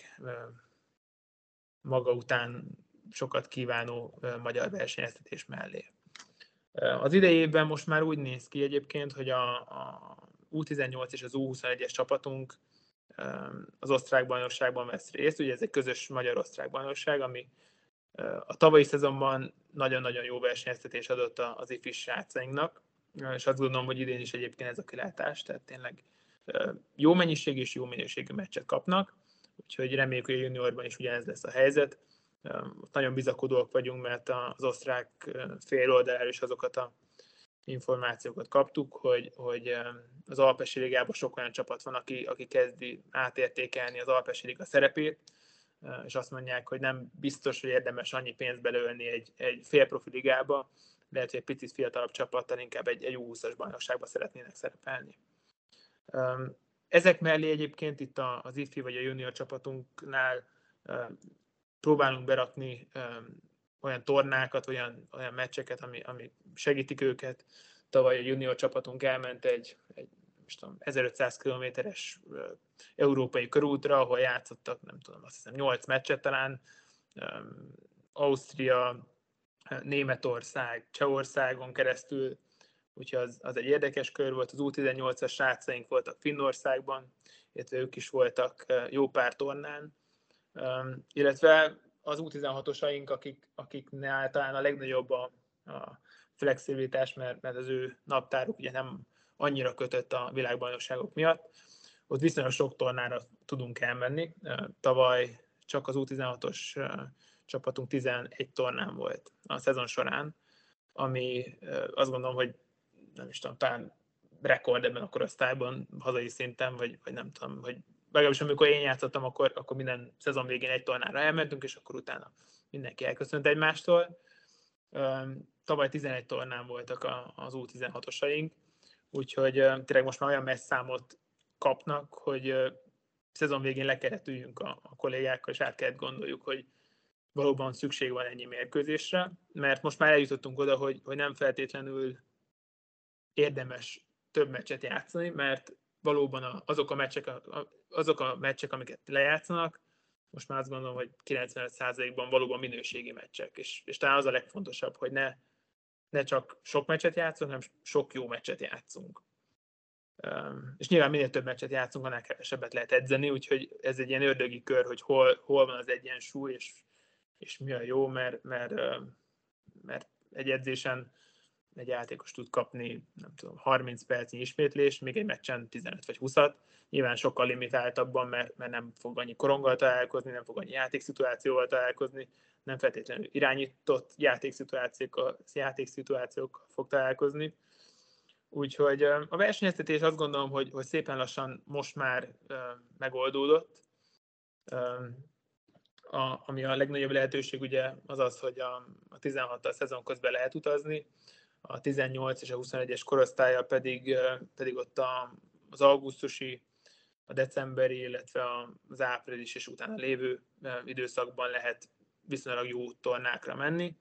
maga után sokat kívánó magyar versenyeztetés mellé. Az idei évben most már úgy néz ki egyébként, hogy a, a U tizennyolc és az U huszonegyes csapatunk az osztrák bajnokságban vesz részt. Ugye ez egy közös magyar-osztrák bajnokság, ami a tavalyi szezonban nagyon-nagyon jó versenyeztetés adott az ifis srácainknak, és azt gondolom, hogy idén is egyébként ez a kilátás, tehát tényleg jó mennyiség és jó minőségű meccset kapnak, úgyhogy reméljük, hogy a juniorban is ugyanez lesz a helyzet. nagyon bizakodóak vagyunk, mert az osztrák fél oldaláról is azokat a információkat kaptuk, hogy, hogy az Alpesi Ligában sok olyan csapat van, aki, aki kezdi átértékelni az Alpesi Liga szerepét, és azt mondják, hogy nem biztos, hogy érdemes annyi pénzt belőlni egy, egy félprofi ligába, lehet, hogy egy picit fiatalabb csapattal inkább egy, egy U húszas bajnokságban szeretnének szerepelni. Ezek mellé egyébként itt az ifi vagy a junior csapatunknál próbálunk berakni olyan tornákat, olyan, olyan meccseket, ami, ami segítik őket. Tavaly a junior csapatunk elment egy, egy tudom, ezerötszáz kilométeres európai körútra, ahol játszottak, nem tudom, azt hiszem nyolc meccset talán, Ausztria, Németország, Csehországon keresztül, úgyhogy az, az egy érdekes kör volt. Az U tizennyolcas srácaink voltak Finnországban, illetve ők is voltak jó pár tornán, illetve az U tizenhatosaink, akik, akiknél talán a legnagyobb a, a flexibilitás, mert, mert az ő naptáruk ugye nem annyira kötött a világbajnokságok miatt. Ott viszonylag sok tornára tudunk elmenni. Tavaly csak az U tizenhatos csapatunk tizenegy tornán volt a szezon során, ami azt gondolom, hogy nem is tudom, talán rekord ebben a korosztályban, hazai szinten, vagy, vagy nem tudom, hogy legalábbis amikor én játszottam, akkor, akkor minden szezon végén egy tornára elmentünk, és akkor utána mindenki elköszönt egymástól. Tavaly tizenegy tornán voltak az U tizenhatosaink, úgyhogy tényleg most már olyan messz számot kapnak, hogy szezon végén le kellett üljünk a, a kollégákkal, és át kellett gondoljuk, hogy valóban szükség van ennyi mérkőzésre, mert most már eljutottunk oda, hogy, hogy nem feltétlenül érdemes több meccset játszani, mert valóban azok a meccsek, azok a meccsek, amiket lejátszanak, most már azt gondolom, hogy kilencvenöt százalékban valóban minőségi meccsek, és, és talán az a legfontosabb, hogy ne, ne csak sok meccset játszunk, hanem sok jó meccset játszunk. Um, és nyilván minél több meccset játszunk, annál kevesebbet lehet edzeni, úgyhogy ez egy ilyen ördögi kör, hogy hol, hol van az egyensúly, és, és mi a jó, mert, mert, mert egy edzésen egy játékos tud kapni, nem tudom, harminc percnyi ismétlés, még egy meccsen tizenöt vagy húszat. Nyilván sokkal limitáltabban, mert, mert nem fog annyi koronggal találkozni, nem fog annyi játékszituációval találkozni, nem feltétlenül irányított játékszituációkkal, játékszituációkkal fog találkozni. Úgyhogy a versenyeztetés azt gondolom, hogy, hogy szépen lassan most már uh, megoldódott. Um, a, ami a legnagyobb lehetőség ugye az az, hogy a, a tizenhattal szezon közben lehet utazni, a tizennyolc és a huszonegyes korosztálya pedig, pedig ott a, az augusztusi, a decemberi, illetve az április és utána lévő időszakban lehet viszonylag jó tornákra menni.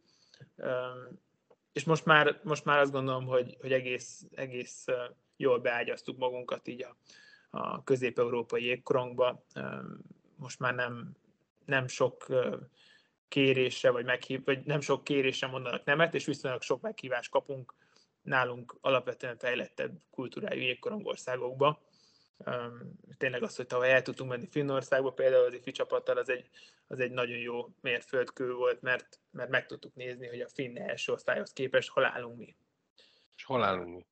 És most már, most már azt gondolom, hogy, hogy egész, egész jól beágyaztuk magunkat így a, a közép-európai jégkorongba. Most már nem, nem sok kérésre, vagy, meghív, vagy nem sok kérésre mondanak nemet, és viszonylag sok meghívást kapunk nálunk alapvetően fejlettebb kultúrájú jégkorongországokba. Tényleg az, hogy tavaly el tudtunk menni Finnországba, például az ifi csapattal, az egy, az egy nagyon jó mérföldkő volt, mert, mert meg tudtuk nézni, hogy a finn első osztályhoz képest hol állunk mi. És hol állunk mi?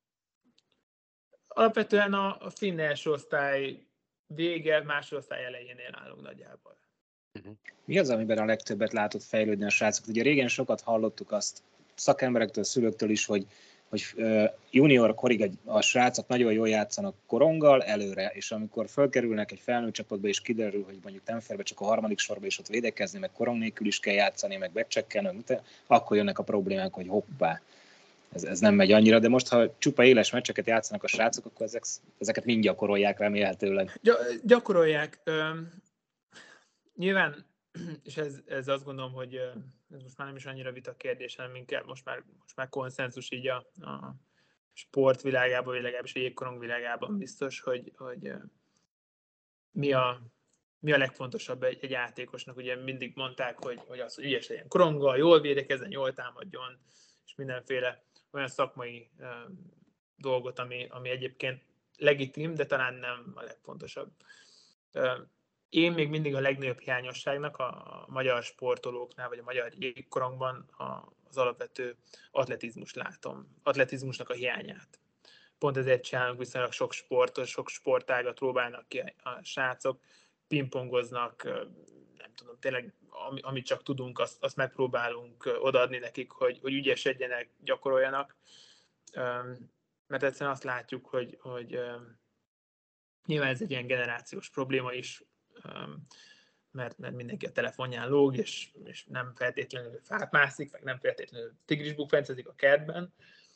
Alapvetően a, a finn első osztály vége, másodosztály elejénél állunk nagyjából. Mi az, amiben a legtöbbet látott fejlődni a srácok? Ugye régen sokat hallottuk azt szakemberektől, szülőktől is, hogy, hogy junior korig a srácok nagyon jól játszanak koronggal előre, és amikor fölkerülnek egy felnőtt csapatba, és kiderül, hogy mondjuk nem fér be csak a harmadik sorba, és ott védekezni, meg korong nélkül is kell játszani, meg becsekkelni, akkor jönnek a problémák, hogy hoppá, ez, ez nem megy annyira, de most, ha csupa éles meccseket játszanak a srácok, akkor ezek, ezeket mind gyakorolják remélhetőleg. Gy- gyakorolják. Nyilván, és ez, ez azt gondolom, hogy ez most már nem is annyira vita kérdés, hanem inkább most már, most már konszenzus így a, a sportvilágában, vagy legalábbis a jégkorong világában biztos, hogy, hogy mi, a, mi a legfontosabb egy, egy játékosnak. Ugye mindig mondták, hogy, hogy az, hogy ügyes legyen koronggal, jól védekezzen, jól támadjon, és mindenféle olyan szakmai uh, dolgot, ami, ami egyébként legitim, de talán nem a legfontosabb. Uh, Én még mindig a legnagyobb hiányosságnak a magyar sportolóknál, vagy a magyar jégkorongban az alapvető atletizmus látom, atletizmusnak a hiányát. Pont ezért csinálunk viszonylag sok sportot, sok sportágat próbálnak ki a srácok, pingpongoznak, nem tudom, tényleg amit csak tudunk, azt, azt megpróbálunk odaadni nekik, hogy, hogy ügyesedjenek, gyakoroljanak. Mert egyszerűen azt látjuk, hogy, hogy nyilván ez egy ilyen generációs probléma is, mert, mert mindenki a telefonján lóg, és, és nem feltétlenül fát mászik, meg nem feltétlenül tigrisbukfencezik a kertben,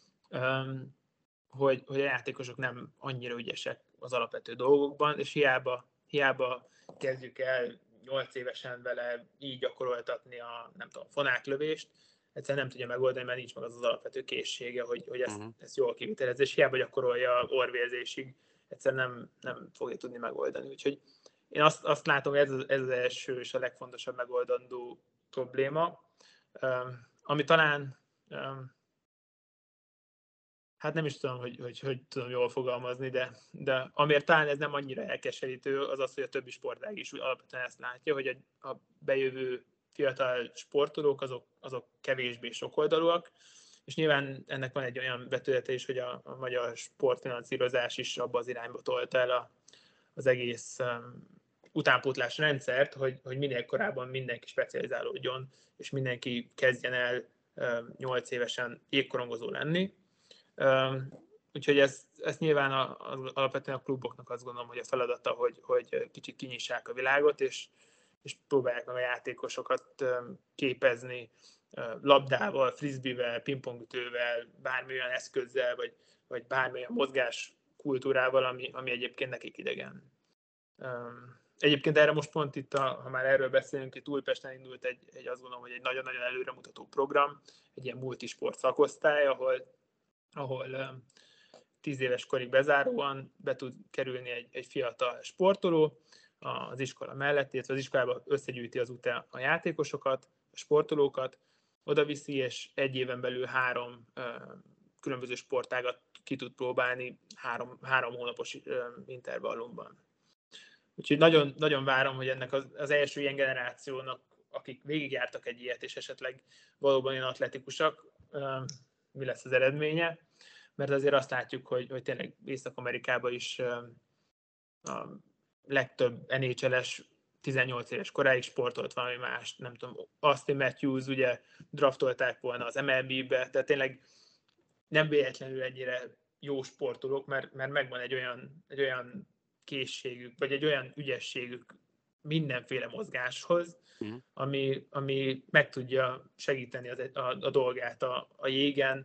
hogy, hogy a játékosok nem annyira ügyesek az alapvető dolgokban, és hiába, hiába kezdjük el nyolc évesen vele így gyakoroltatni a, nem tudom, fonáklövést, egyszerűen nem tudja megoldani, mert nincs meg az az alapvető készsége, hogy, hogy ezt, uh-huh. ezt jól kivitelez, és hiába gyakorolja orvérzésig, egyszerűen nem, nem fogja tudni megoldani. Úgyhogy én azt, azt látom, hogy ez az, ez az első és a legfontosabb megoldandó probléma, um, ami talán, um, hát nem is tudom, hogy, hogy, hogy tudom jól fogalmazni, de, de amiért talán ez nem annyira elkeserítő, az az, hogy a többi sportág is alapvetően ezt látja, hogy a, a bejövő fiatal sportolók azok, azok kevésbé sokoldalúak, és nyilván ennek van egy olyan vetülete is, hogy a, a magyar sportfinanszírozás is abba az irányba tolta el a, az egész um, utánpótlás rendszert, hogy, hogy minél korábban mindenki specializálódjon, és mindenki kezdjen el um, nyolc évesen jégkorongozó lenni. Um, úgyhogy ez, ez nyilván a, a, alapvetően a kluboknak azt gondolom, hogy a feladata, hogy, hogy kicsit kinyissák a világot, és, és próbálják meg a játékosokat um, képezni uh, labdával, frisbeevel, pingpongütővel, bármilyen eszközzel, vagy, vagy bármilyen mozgás kultúrával, ami, ami egyébként nekik idegen. Um, egyébként erre most pont itt, a, ha már erről beszélünk, itt Újpesten indult egy, egy azt gondolom, hogy egy nagyon-nagyon előremutató program, egy ilyen multisport szakosztály, ahol ahol tíz éves korig bezáróan be tud kerülni egy, egy fiatal sportoló az iskola mellett, illetve az iskolában összegyűjti azután a játékosokat, a sportolókat, oda viszi, és egy éven belül három uh, különböző sportágat ki tud próbálni három, három hónapos uh, intervallumban. Úgyhogy nagyon, nagyon várom, hogy ennek az, az első ilyen generációnak, akik végigjártak egy ilyet, és esetleg valóban ilyen atletikusak, uh, mi lesz az eredménye, mert azért azt látjuk, hogy, hogy tényleg Észak-Amerikában is a legtöbb en há el-es tizennyolc éves koráig sportolt valami mást, nem tudom, Austin Matthews ugye draftolták volna az em el bé-be, tehát tényleg nem véletlenül ennyire jó sportolók, mert, mert megvan egy olyan, egy olyan készségük, vagy egy olyan ügyességük mindenféle mozgáshoz, uh-huh. ami, ami meg tudja segíteni az, a, a dolgát a, a jégen.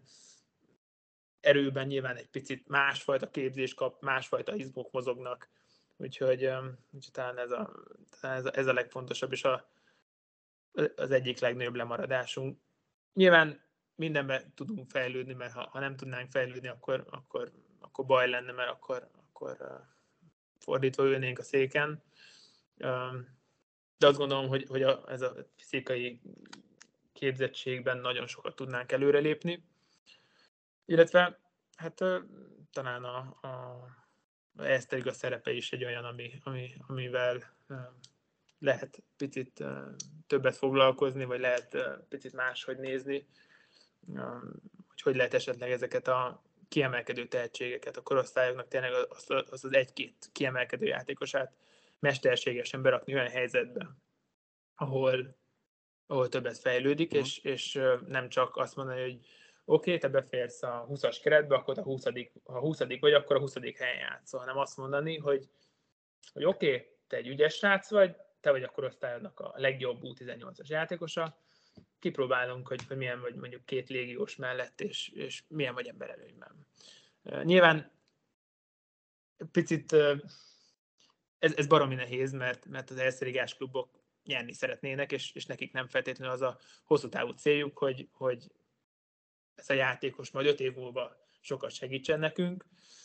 Erőben nyilván egy picit másfajta képzés kap, másfajta izmok mozognak, úgyhogy, úgyhogy talán ez a, talán ez a, ez a legfontosabb, és a, az egyik legnagyobb lemaradásunk. Nyilván mindenben tudunk fejlődni, mert ha, ha nem tudnánk fejlődni, akkor, akkor, akkor baj lenne, mert akkor, akkor fordítva ülnénk a széken. De azt gondolom, hogy, hogy a, ez a fizikai képzettségben nagyon sokat tudnánk előrelépni. Illetve hát talán a, a Eszteriga szerepe is egy olyan, ami, ami, amivel lehet picit többet foglalkozni, vagy lehet picit máshogy nézni, hogy hogy lehet esetleg ezeket a kiemelkedő tehetségeket a korosztályoknak tényleg az az, az egy-két kiemelkedő játékosát mesterségesen berakni olyan helyzetbe, ahol, ahol többet fejlődik, mm. és, és nem csak azt mondani, hogy oké, okay, te beférsz a húszas keretbe, akkor a huszadik, ha huszadik vagy, akkor a huszadik helyen játszol, hanem azt mondani, hogy, hogy oké, okay, te egy ügyes srác vagy, te vagy a korosztályodnak a legjobb U tizennyolcas játékosa, kipróbálunk, hogy, hogy milyen vagy mondjuk két légiós mellett, és, és milyen vagy emberelőnyben. Nyilván picit ez, ez baromi nehéz, mert, mert az elsőligás klubok nyerni szeretnének, és, és nekik nem feltétlenül az a hosszú távú céljuk, hogy, hogy ez a játékos majd öt év múlva sokat segítsen nekünk,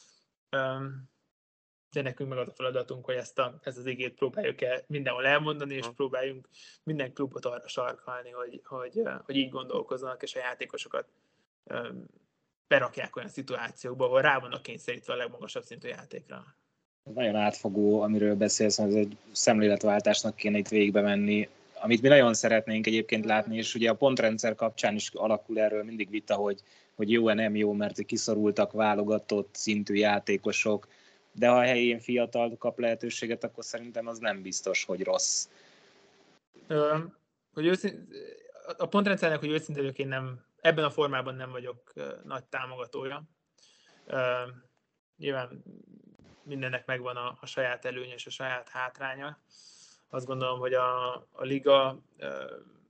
de nekünk meg az a feladatunk, hogy ezt, a, ezt az igét próbáljuk el mindenhol elmondani, és próbáljunk minden klubot arra sarkalni, hogy, hogy, hogy így gondolkozzanak, és a játékosokat berakják olyan szituációkba, ahol rá vannak kényszerítve a legmagasabb szintű játékra. Nagyon átfogó, amiről beszélsz, ez egy szemléletváltásnak kéne itt végbe menni, amit mi nagyon szeretnénk egyébként látni, és ugye a pontrendszer kapcsán is alakul erről mindig vita, hogy, hogy jó-e nem jó, mert kiszorultak válogatott szintű játékosok, de ha a helyén fiatal kap lehetőséget, akkor szerintem az nem biztos, hogy rossz. hogy őszint, a pontrendszernek, hogy őszintén én nem, ebben a formában nem vagyok nagy támogatója. Uh, nyilván mindennek megvan a, a saját előnye és a saját hátránya. Azt gondolom, hogy a, a liga uh,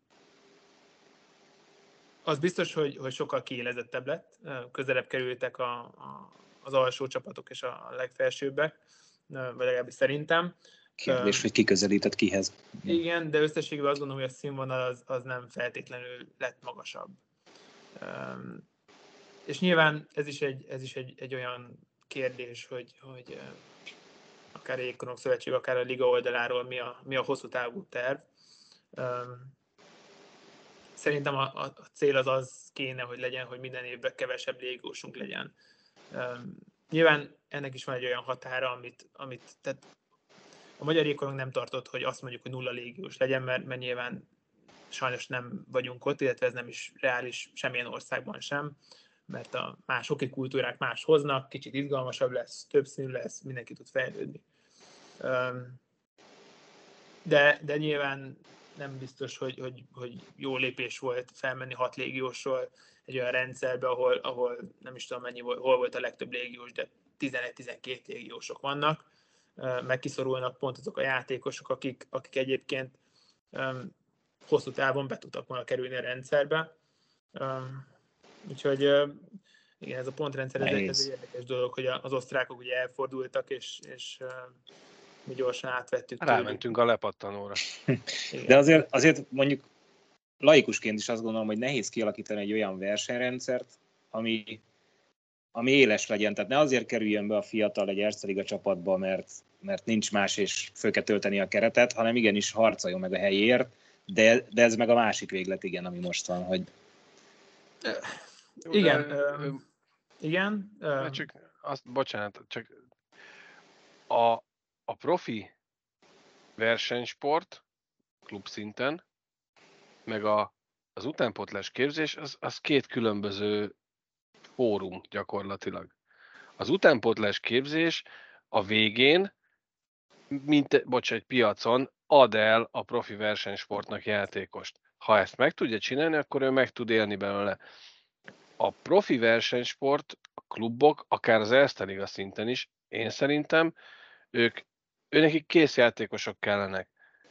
az biztos, hogy, hogy sokkal kiélezettebb lett. Közelebb kerültek a, a, az alsó csapatok és a legfelsőbbek, vagy legalábbis szerintem. Kérdés, hogy ki közelített kihez. Igen, de összességében azt gondolom, hogy a színvonal az, az nem feltétlenül lett magasabb. Um, és nyilván ez is egy, ez is egy, egy olyan kérdés, hogy, hogy uh, akár a Jégkorong Szövetség, akár a liga oldaláról mi a, mi a hosszú távú terv. Um, szerintem a, a, a cél az az kéne, hogy legyen, hogy minden évben kevesebb légiósunk legyen. Um, nyilván ennek is van egy olyan határa, amit, amit tehát a magyar jégkorong nem tartott, hogy azt mondjuk, hogy nulla légiós legyen, mert, mert nyilván sajnos nem vagyunk ott, illetve ez nem is reális semmilyen országban sem, mert a más hoki kultúrák más hoznak, kicsit izgalmasabb lesz, több színű lesz, mindenki tud fejlődni. De, de nyilván nem biztos, hogy, hogy, hogy jó lépés volt felmenni hat légiósról egy olyan rendszerbe, ahol, ahol nem is tudom mennyi volt, hol volt a legtöbb légiós, de tizenegy-tizenkét légiósok vannak, meg kiszorulnak pont azok a játékosok, akik, akik egyébként um, hosszú távon be tudtak volna kerülni a rendszerbe. Um, úgyhogy uh, igen, ez a pontrendszer, ez, ez egy érdekes dolog, hogy az osztrákok ugye elfordultak, és, és uh, mi gyorsan átvettük. Rámentünk tőlük a lepattanóra. De azért, azért mondjuk laikusként is azt gondolom, hogy nehéz kialakítani egy olyan versenyrendszert, ami, ami éles legyen. Tehát ne azért kerüljön be a fiatal egy Erste Liga csapatba, mert, mert nincs más, és föl kell tölteni a keretet, hanem igenis harcoljon meg a helyért, de, de ez meg a másik véglet, igen, ami most van, hogy... Igen, de, ö, igen. Ö, csak azt, bocsánat, csak a, a profi versenysport klubszinten, meg a, az utánpótlás képzés, az, az két különböző fórum gyakorlatilag. Az utánpótlás képzés a végén, mint bocs, egy piacon ad el a profi versenysportnak játékost. Ha ezt meg tudja csinálni, akkor ő meg tud élni belőle. A profi versenysport, a klubok, akár az Erste Liga szinten is, én szerintem, ők, őnekik kész játékosok kellenek.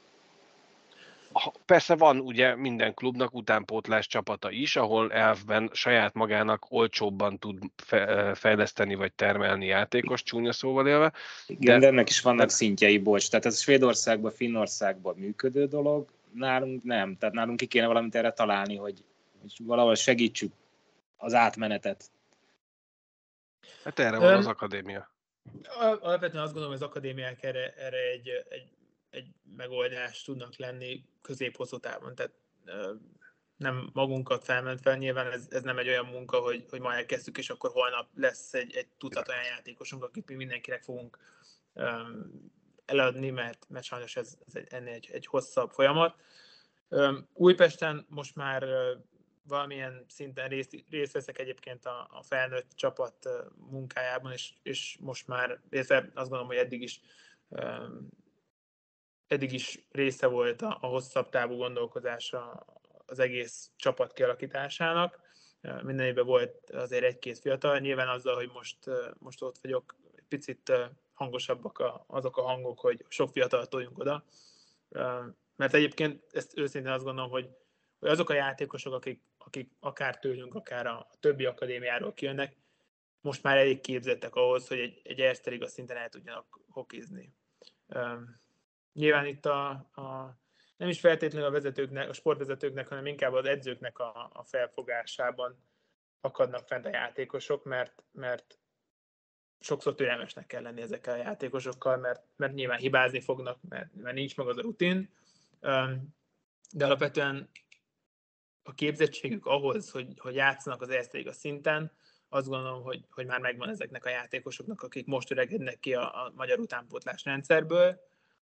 Persze van ugye minden klubnak utánpótlás csapata is, ahol elvben saját magának olcsóbban tud fejleszteni vagy termelni játékos, csúnya szóval élve. Igen, de, de ennek is vannak de... szintjei, bocs. Tehát ez Svédországban, Finnországban működő dolog, nálunk nem. Tehát nálunk ki kéne valamit erre találni, hogy, hogy valahol segítsük az átmenetet. Hát erre van az akadémia. Alapvetően azt gondolom, hogy az akadémiák erre, erre egy, egy, egy megoldást tudnak lenni közép-hosszú távon. Tehát nem magunkat felmentve, nyilván ez, ez nem egy olyan munka, hogy, hogy ma elkezdtük, és akkor holnap lesz egy, egy tucat olyan játékosunk, akit mi mindenkinek fogunk um, eladni, mert, mert sajnos ez, ez egy, ennél egy, egy hosszabb folyamat. Um, Újpesten most már uh, valamilyen szinten részt, részt veszek egyébként a, a felnőtt csapat uh, munkájában, és, és most már, illetve azt gondolom, hogy eddig is um, eddig is része volt a, a hosszabb távú gondolkodása az egész csapat kialakításának. Minden évben volt azért egy-két fiatal. Nyilván azzal, hogy most, most ott vagyok, egy picit hangosabbak a, azok a hangok, hogy sok fiatal toljunk oda. Mert egyébként ezt őszintén azt gondolom, hogy, hogy azok a játékosok, akik, akik akár tőlünk, akár a többi akadémiáról kijönnek, most már elég képzettek ahhoz, hogy egy, egy Erste Liga szinten el tudjanak hokizni. Nyilván itt a, a nem is feltétlenül a vezetőknek, a sportvezetőknek, hanem inkább az edzőknek a, a felfogásában akadnak fent a játékosok, mert, mert sokszor türelmesnek kell lenni ezekkel a játékosokkal, mert, mert nyilván hibázni fognak, mert, mert nincs meg az a rutin. De alapvetően a képzettségük ahhoz, hogy, hogy játszanak az Erste Liga szinten, azt gondolom, hogy, hogy már megvan ezeknek a játékosoknak, akik most öregednek ki a, a magyar utánpótlás rendszerből.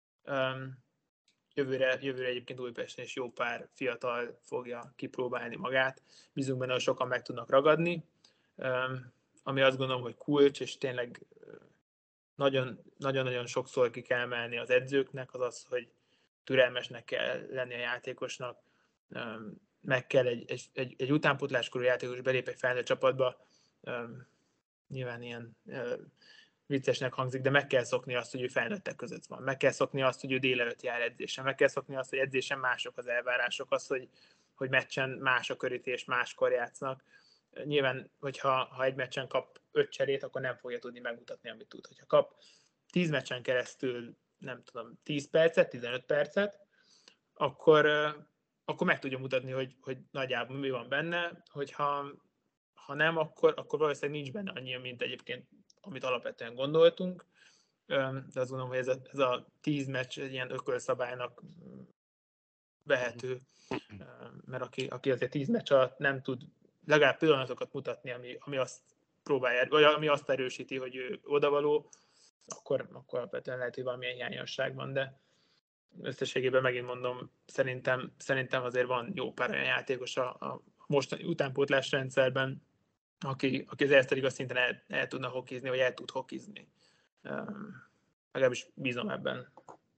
Jövőre, jövőre egyébként Újpesten is jó pár fiatal fogja kipróbálni magát. Bízunk benne, hogy sokan meg tudnak ragadni. Ami azt gondolom, hogy kulcs, és tényleg nagyon-nagyon sokszor ki kell emelni az edzőknek, az az, hogy türelmesnek kell lenni a játékosnak. meg kell egy, egy, egy, egy utánpótláskorú játékos belép egy felnőtt csapatba, nyilván ilyen viccesnek hangzik, de meg kell szokni azt, hogy ő felnőttek között van. Meg kell szokni azt, hogy ő délelőtt jár edzésen. Meg kell szokni azt, hogy edzésen mások az elvárások, az, hogy, hogy meccsen más a körítés, máskor játsznak. Nyilván, hogyha ha egy meccsen kap öt cserét, akkor nem fogja tudni megmutatni, amit tud. Hogyha kap tíz meccsen keresztül, nem tudom, tíz percet, tizenöt percet, akkor, akkor meg tudja mutatni, hogy, hogy nagyjából mi van benne, hogyha ha nem, akkor, akkor valószínűleg nincs benne annyi, mint egyébként, amit alapvetően gondoltunk. De azt gondolom, hogy ez a, ez a tíz meccs egy ilyen ökölszabálynak vehető, mert aki, aki azért tíz meccs alatt nem tud legalább pillanatokat mutatni, ami, ami azt próbálja, vagy ami azt erősíti, hogy ő odavaló, akkor, akkor alapvetően lehet, hogy valamilyen hiányosság van, de összességében megint mondom, szerintem, szerintem azért van jó pár olyan játékos a, a mostani utánpótlás rendszerben, aki, aki az első liga szinten el, el tudna hokizni, vagy el tud hokizni. Um, legalábbis bízom ebben.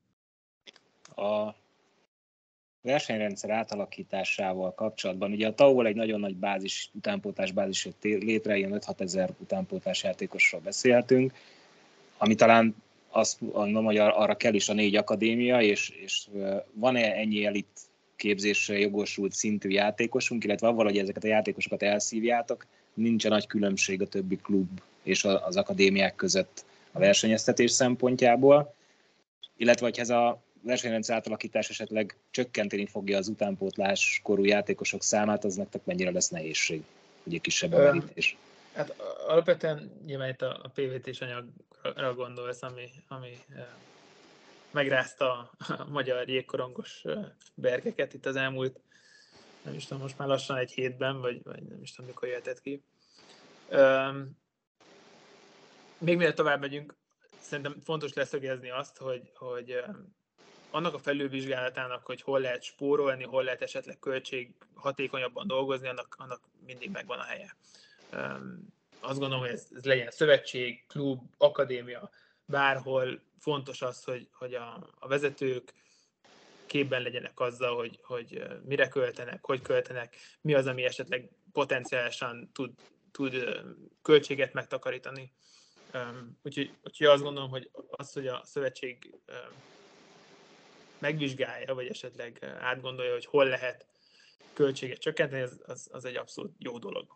A versenyrendszer átalakításával kapcsolatban, ugye a té á u-val egy nagyon nagy bázis, utánpótlás bázis jött létre, ilyen öt-hat ezer utánpótlás játékosról beszélhetünk, ami talán azt mondom, hogy arra kell is a négy akadémia, és, és van-e ennyi elit képzésre jogosult szintű játékosunk, illetve avval, hogy ezeket a játékosokat elszívjátok, nincsen nagy különbség a többi klub és az akadémiák között a versenyeztetés szempontjából, illetve hogy ez a versenyrendszer átalakítás esetleg csökkenteni fogja az utánpótlás korú játékosok számát, az nektek mennyire lesz nehézség, ugye kisebb a merítés? Hát alapvetően nyilván itt a pé vé té-s anyagra gondolsz, ami, ami megrázta a magyar jégkorongos berkeket itt az elmúlt, nem is tudom, most már lassan egy hétben, vagy, vagy nem is tudom, mikor jöhetett ki. Um, még mielőtt tovább megyünk, szerintem fontos leszögezni azt, hogy, hogy um, annak a felülvizsgálatának, hogy hol lehet spórolni, hol lehet esetleg költség hatékonyabban dolgozni, annak, annak mindig megvan a helye. Um, azt gondolom, hogy ez, ez legyen szövetség, klub, akadémia, bárhol fontos az, hogy, hogy a, a vezetők képben legyenek azzal, hogy, hogy mire költenek, hogy költenek, mi az, ami esetleg potenciálisan tud, tud költséget megtakarítani. Úgyhogy, úgyhogy azt gondolom, hogy az, hogy a szövetség megvizsgálja, vagy esetleg átgondolja, hogy hol lehet költséget csökkenteni, az, az, az egy abszolút jó dolog.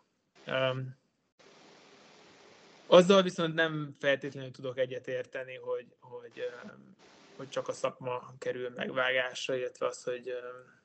Azzal viszont nem feltétlenül tudok egyetérteni, hogy, hogy, hogy csak a szakma kerül megvágásra, illetve az, hogy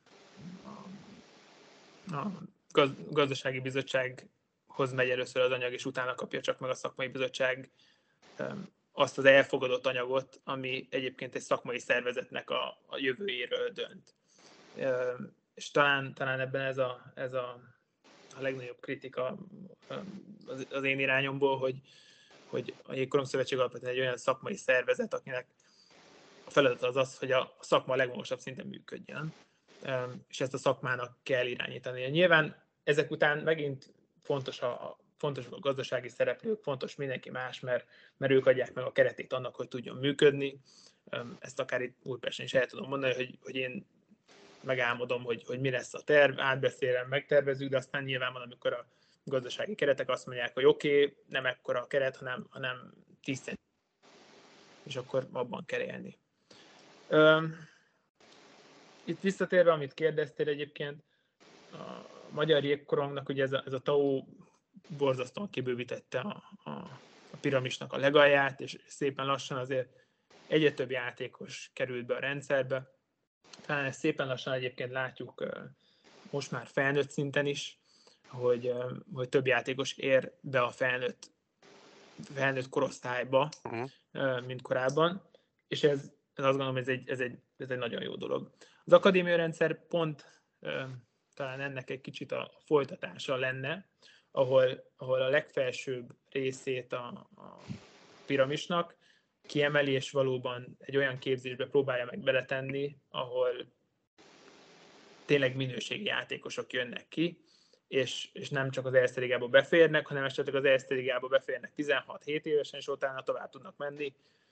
a, a gazdasági bizottsághoz megy először az anyag, és utána kapja csak meg a szakmai bizottság azt az elfogadott anyagot, ami egyébként egy szakmai szervezetnek a, a jövőjéről dönt. És talán, talán ebben ez a, ez a a legnagyobb kritika az, az én irányomból, hogy, hogy a Jégkorongszövetség alapvetően egy olyan szakmai szervezet, akinek a feladat az az, hogy a szakma a legmagasabb szinten működjön, és ezt a szakmának kell irányítani. Nyilván ezek után megint fontos a, fontos a gazdasági szereplők, fontos mindenki más, mert, mert ők adják meg a keretét annak, hogy tudjon működni. Ezt akár itt Újpesten is el tudom mondani, hogy, hogy én megálmodom, hogy, hogy mi lesz a terv, átbeszélem, megtervezünk, de aztán nyilván van, amikor a gazdasági keretek azt mondják, hogy oké, okay, nem ekkora a keret, hanem, hanem tíz cent, és akkor abban kell élni. Üm, itt visszatérve, amit kérdeztél egyébként, a magyar jégkorongnak ugye ez a, ez a té á u borzasztóan kibővítette a, a, a piramisnak a legalját, és szépen lassan azért egyre több játékos került be a rendszerbe. Talán ezt szépen lassan egyébként látjuk most már felnőtt szinten is, hogy, hogy több játékos ér be a felnőtt, felnőtt korosztályba, uh-huh. mint korábban, és ez, ez azt gondolom, ez egy, ez, egy, ez egy nagyon jó dolog. Az akadémia rendszer pont talán ennek egy kicsit a folytatása lenne, ahol, ahol a legfelsőbb részét a, a piramisnak kiemeli, és valóban egy olyan képzésbe próbálja meg beletenni, ahol tényleg minőségi játékosok jönnek ki, és, és nem csak az első ligába beférnek, hanem esetleg az első ligába beférnek tizenhat hét évesen, és utána tovább tudnak menni.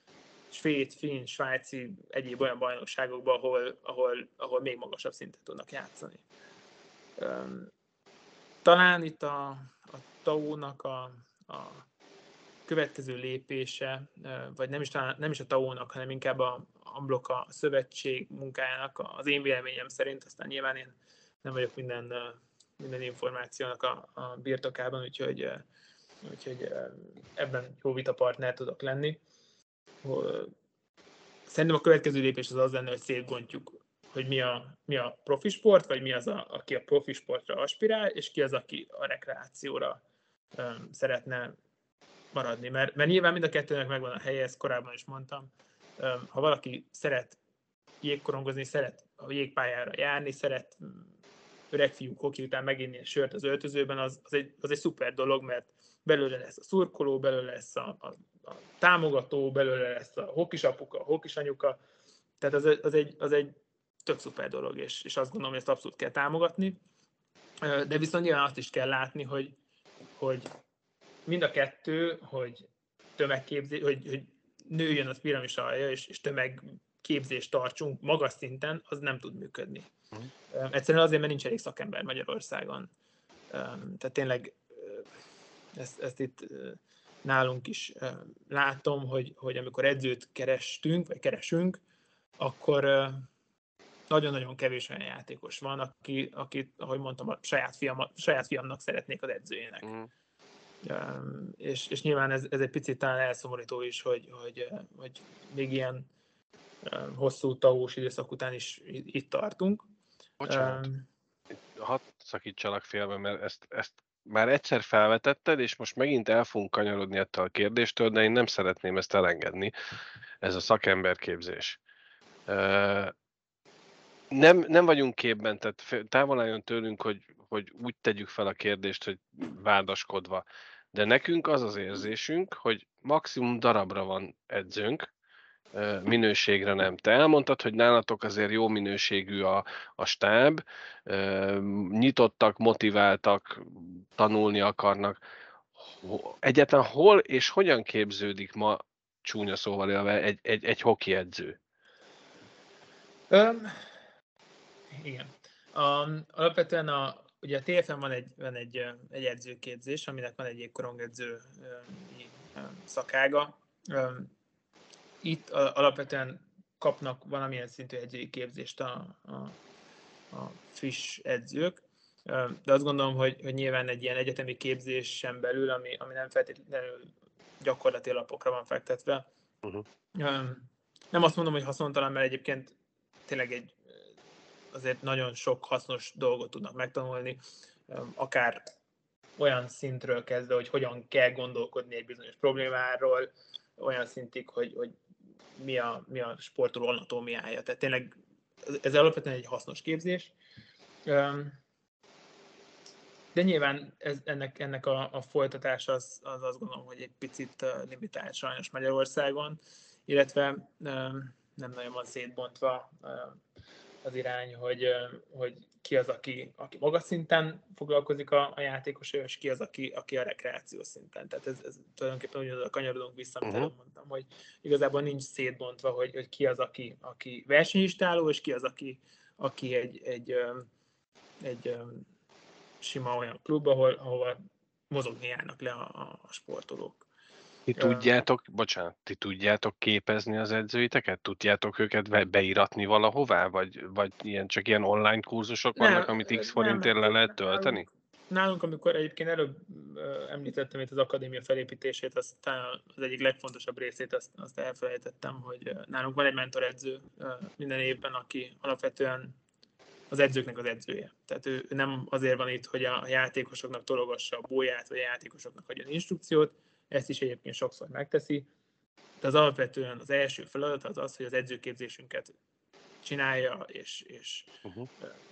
svéd, finn, svájci, egyéb olyan bajnokságokban, ahol, ahol, ahol még magasabb szinten tudnak játszani. Talán itt a, a té á o-nak a, a következő lépése, vagy nem is, talán, nem is a té á o-nak, hanem inkább a Amblok, a szövetség munkájának az én véleményem szerint, aztán nyilván én nem vagyok minden, minden információnak a, a birtokában, úgyhogy, úgyhogy ebben jó vitapartner tudok lenni. Szerintem a következő lépés az az lenne, hogy szétbontjuk, hogy mi a, mi a profi sport, vagy mi az, a, aki a profi sportra aspirál, és ki az, aki a rekreációra um, szeretne maradni. Mert, mert nyilván mind a kettőnek megvan a helye, ezt korábban is mondtam. Um, ha valaki szeret jégkorongozni, szeret a jégpályára járni, szeret öreg fiúk hoki után meginni egy sört az öltözőben, az, az, egy, az egy szuper dolog, mert belőle lesz a szurkoló, belőle lesz a, a, a támogató, belőle lesz a hokis apuka, a hokis anyuka. Tehát az, az, egy, az egy tök szuper dolog, és, és azt gondolom, hogy ezt abszolút kell támogatni. De viszont nyilván azt is kell látni, hogy, hogy mind a kettő, hogy tömegképzés, hogy, hogy nőjön az piramis alja, és, és tömegképzést tartsunk magas szinten, az nem tud működni. Mm. Egyszerűen azért, mert nincs elég szakember Magyarországon. Tehát tényleg ezt, ezt itt nálunk is látom, hogy, hogy amikor edzőt kerestünk, vagy keresünk, akkor nagyon-nagyon kevés olyan játékos van, aki, aki ahogy mondtam, a saját, fiam, saját fiamnak szeretnék az edzőjének. Mm. Um, és, és nyilván ez, ez egy picit talán elszomorító is, hogy, hogy, hogy még ilyen um, hosszú té á ó-s időszak után is itt tartunk. Bocsánat, um, hadd szakítsalak félbe, mert ezt, ezt már egyszer felvetetted, és most megint el fogunk kanyarodni ettől a kérdéstől, de én nem szeretném ezt elengedni, ez a szakemberképzés. Uh, Nem, nem vagyunk képben, tehát távol álljon tőlünk, hogy, hogy úgy tegyük fel a kérdést, hogy vádaskodva. De nekünk az az érzésünk, hogy maximum darabra van edzőnk, minőségre nem. Te elmondtad, hogy nálatok azért jó minőségű a, a stáb, nyitottak, motiváltak, tanulni akarnak. Egyáltalán hol és hogyan képződik ma, csúnya szóval élve, egy, egy, egy hoki edző? Um. Igen. Um, alapvetően a, ugye a té ef en van egy, van egy, egy edzőképzés, aminek van egy jégkorongedző um, szakága. Um, itt a, alapvetően kapnak valamilyen szintű edzői képzést a, a, a friss edzők, um, de azt gondolom, hogy, hogy nyilván egy ilyen egyetemi képzésen belül, ami, ami nem feltétlenül gyakorlati alapokra van fektetve. Uh-huh. Um, nem azt mondom, hogy haszontalan, mert egyébként tényleg egy azért nagyon sok hasznos dolgot tudnak megtanulni, akár olyan szintről kezdve, hogy hogyan kell gondolkodni egy bizonyos problémáról, olyan szintig, hogy, hogy mi, a, mi a sportoló anatómiája. Tehát tényleg ez alapvetően egy hasznos képzés. De nyilván ez, ennek, ennek a, a folytatás az, az azt gondolom, hogy egy picit limitált sajnos Magyarországon, illetve nem nagyon van szétbontva az irány, hogy, hogy ki az, aki, aki magas szinten foglalkozik a, a játékos, és ki az, aki, aki a rekreáció szinten. Tehát ez, ez tulajdonképpen ugyanaz kanyarodunk vissza, amit uh-huh. mondtam, hogy igazából nincs szétbontva, hogy, hogy ki az, aki, aki versenyistáló, és ki az, aki, aki egy, egy, egy, egy sima olyan klub, ahol, ahol mozogni járnak le a, a sportolók. Ti tudjátok, bocsánat, ti tudjátok képezni az edzőiteket? Tudjátok őket beiratni valahová? Vagy, vagy ilyen, csak ilyen online kurzusok vannak, nem, amit x forintért le lehet tölteni? Nálunk, nálunk, amikor egyébként előbb említettem itt az akadémia felépítését, aztán az egyik legfontosabb részét azt, azt elfelejtettem, hogy nálunk van egy mentoredző minden évben, aki alapvetően az edzőknek az edzője. Tehát ő nem azért van itt, hogy a játékosoknak tologassa a bóját, vagy a játékosoknak adjon instrukciót, ezt is egyébként sokszor megteszi, de az alapvetően az első feladat az az, hogy az edzőképzésünket csinálja, és, és uh-huh.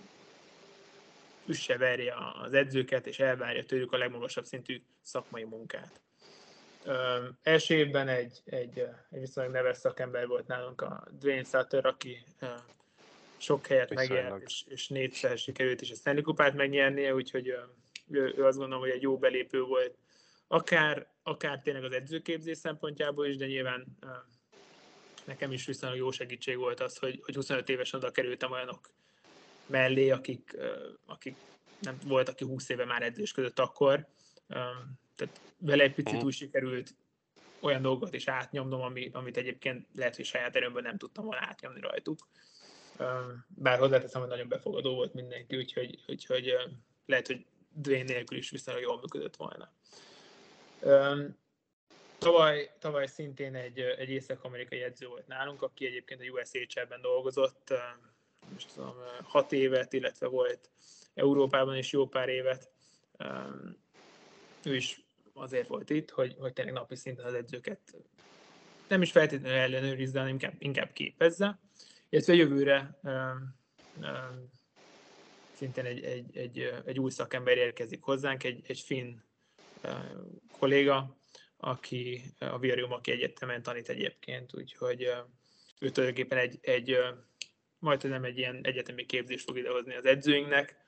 üsse verje az edzőket, és elvárja tőlük a legmagasabb szintű szakmai munkát. Ö, első évben egy, egy, egy viszonylag neves szakember volt nálunk, a Dwayne Sutter, aki ö, sok helyet megért, és, és négyszer sikerült is a Stanley Kupát megnyernie, úgyhogy ö, ő, ő azt gondolom, hogy egy jó belépő volt, akár, akár tényleg az edzőképzés szempontjából is, de nyilván uh, nekem is viszonylag jó segítség volt az, hogy, hogy huszonöt évesen oda kerültem olyanok mellé, akik, akik nem volt, aki húsz éve már edzősködött akkor. Tehát vele egy picit úgy sikerült olyan dolgokat is átnyomnom, ami, amit egyébként lehet, hogy saját erőmben nem tudtam volna átnyomni rajtuk. Bár hozzáteszem, hogy nagyon befogadó volt mindenki, úgyhogy, úgyhogy lehet, hogy Dwayne nélkül is viszonylag jól működött volna. Tavaly, tavaly szintén egy, egy észak-amerikai edző volt nálunk, aki egyébként a U S H L-ben dolgozott, most tudom, hat évet, illetve volt Európában is jó pár évet. Ő is azért volt itt, hogy, hogy tényleg napi szinten az edzőket nem is feltétlenül ellenőrizze, hanem inkább, inkább képezze. Illetve jövőre szintén egy, egy, egy, egy új szakember érkezik hozzánk, egy, egy finn kolléga, aki a Virjumaki Egyetemen tanít egyébként, úgyhogy ő tulajdonképpen egy, egy majd nem egy ilyen egyetemi képzést fog idehozni az edzőinknek,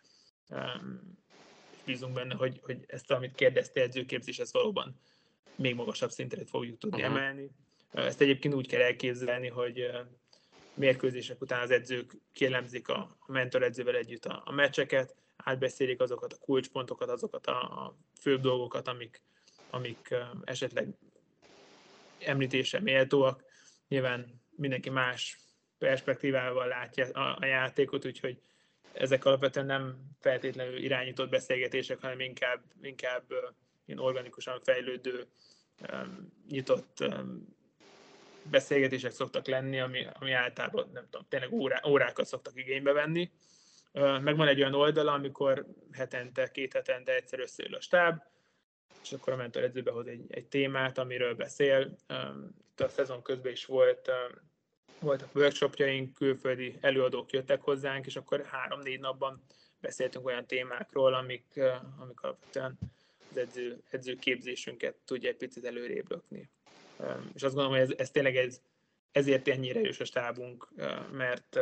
és bízunk benne, hogy, hogy ezt, amit kérdezte edzőképzés, ez valóban még magasabb szintre fogjuk tudni uh-huh. emelni. Ezt egyébként úgy kell elképzelni, hogy mérkőzések után az edzők kielemzik a mentoredzővel együtt a, a meccseket, átbeszélik azokat a kulcspontokat, azokat a, a főbb dolgokat, amik, amik esetleg említésre méltóak. Nyilván mindenki más perspektívával látja a, a játékot, úgyhogy ezek alapvetően nem feltétlenül irányított beszélgetések, hanem inkább, inkább ilyen organikusan fejlődő, nyitott beszélgetések szoktak lenni, ami, ami általában nem tudom, tényleg órá, órákat szoktak igénybe venni. Meg van egy olyan oldala, amikor hetente, két hetente egyszer összeül a stáb, és akkor a mentoredző behoz egy, egy témát, amiről beszél. Itt a szezon közben is volt, voltak workshopjaink, külföldi előadók jöttek hozzánk, és akkor három-négy napban beszéltünk olyan témákról, amik, amik alapvetően az edző, edzőképzésünket tudja egy picit előrébb lökni. És azt gondolom, hogy ez, ez tényleg ez, ezért ennyire erős a stábunk, mert,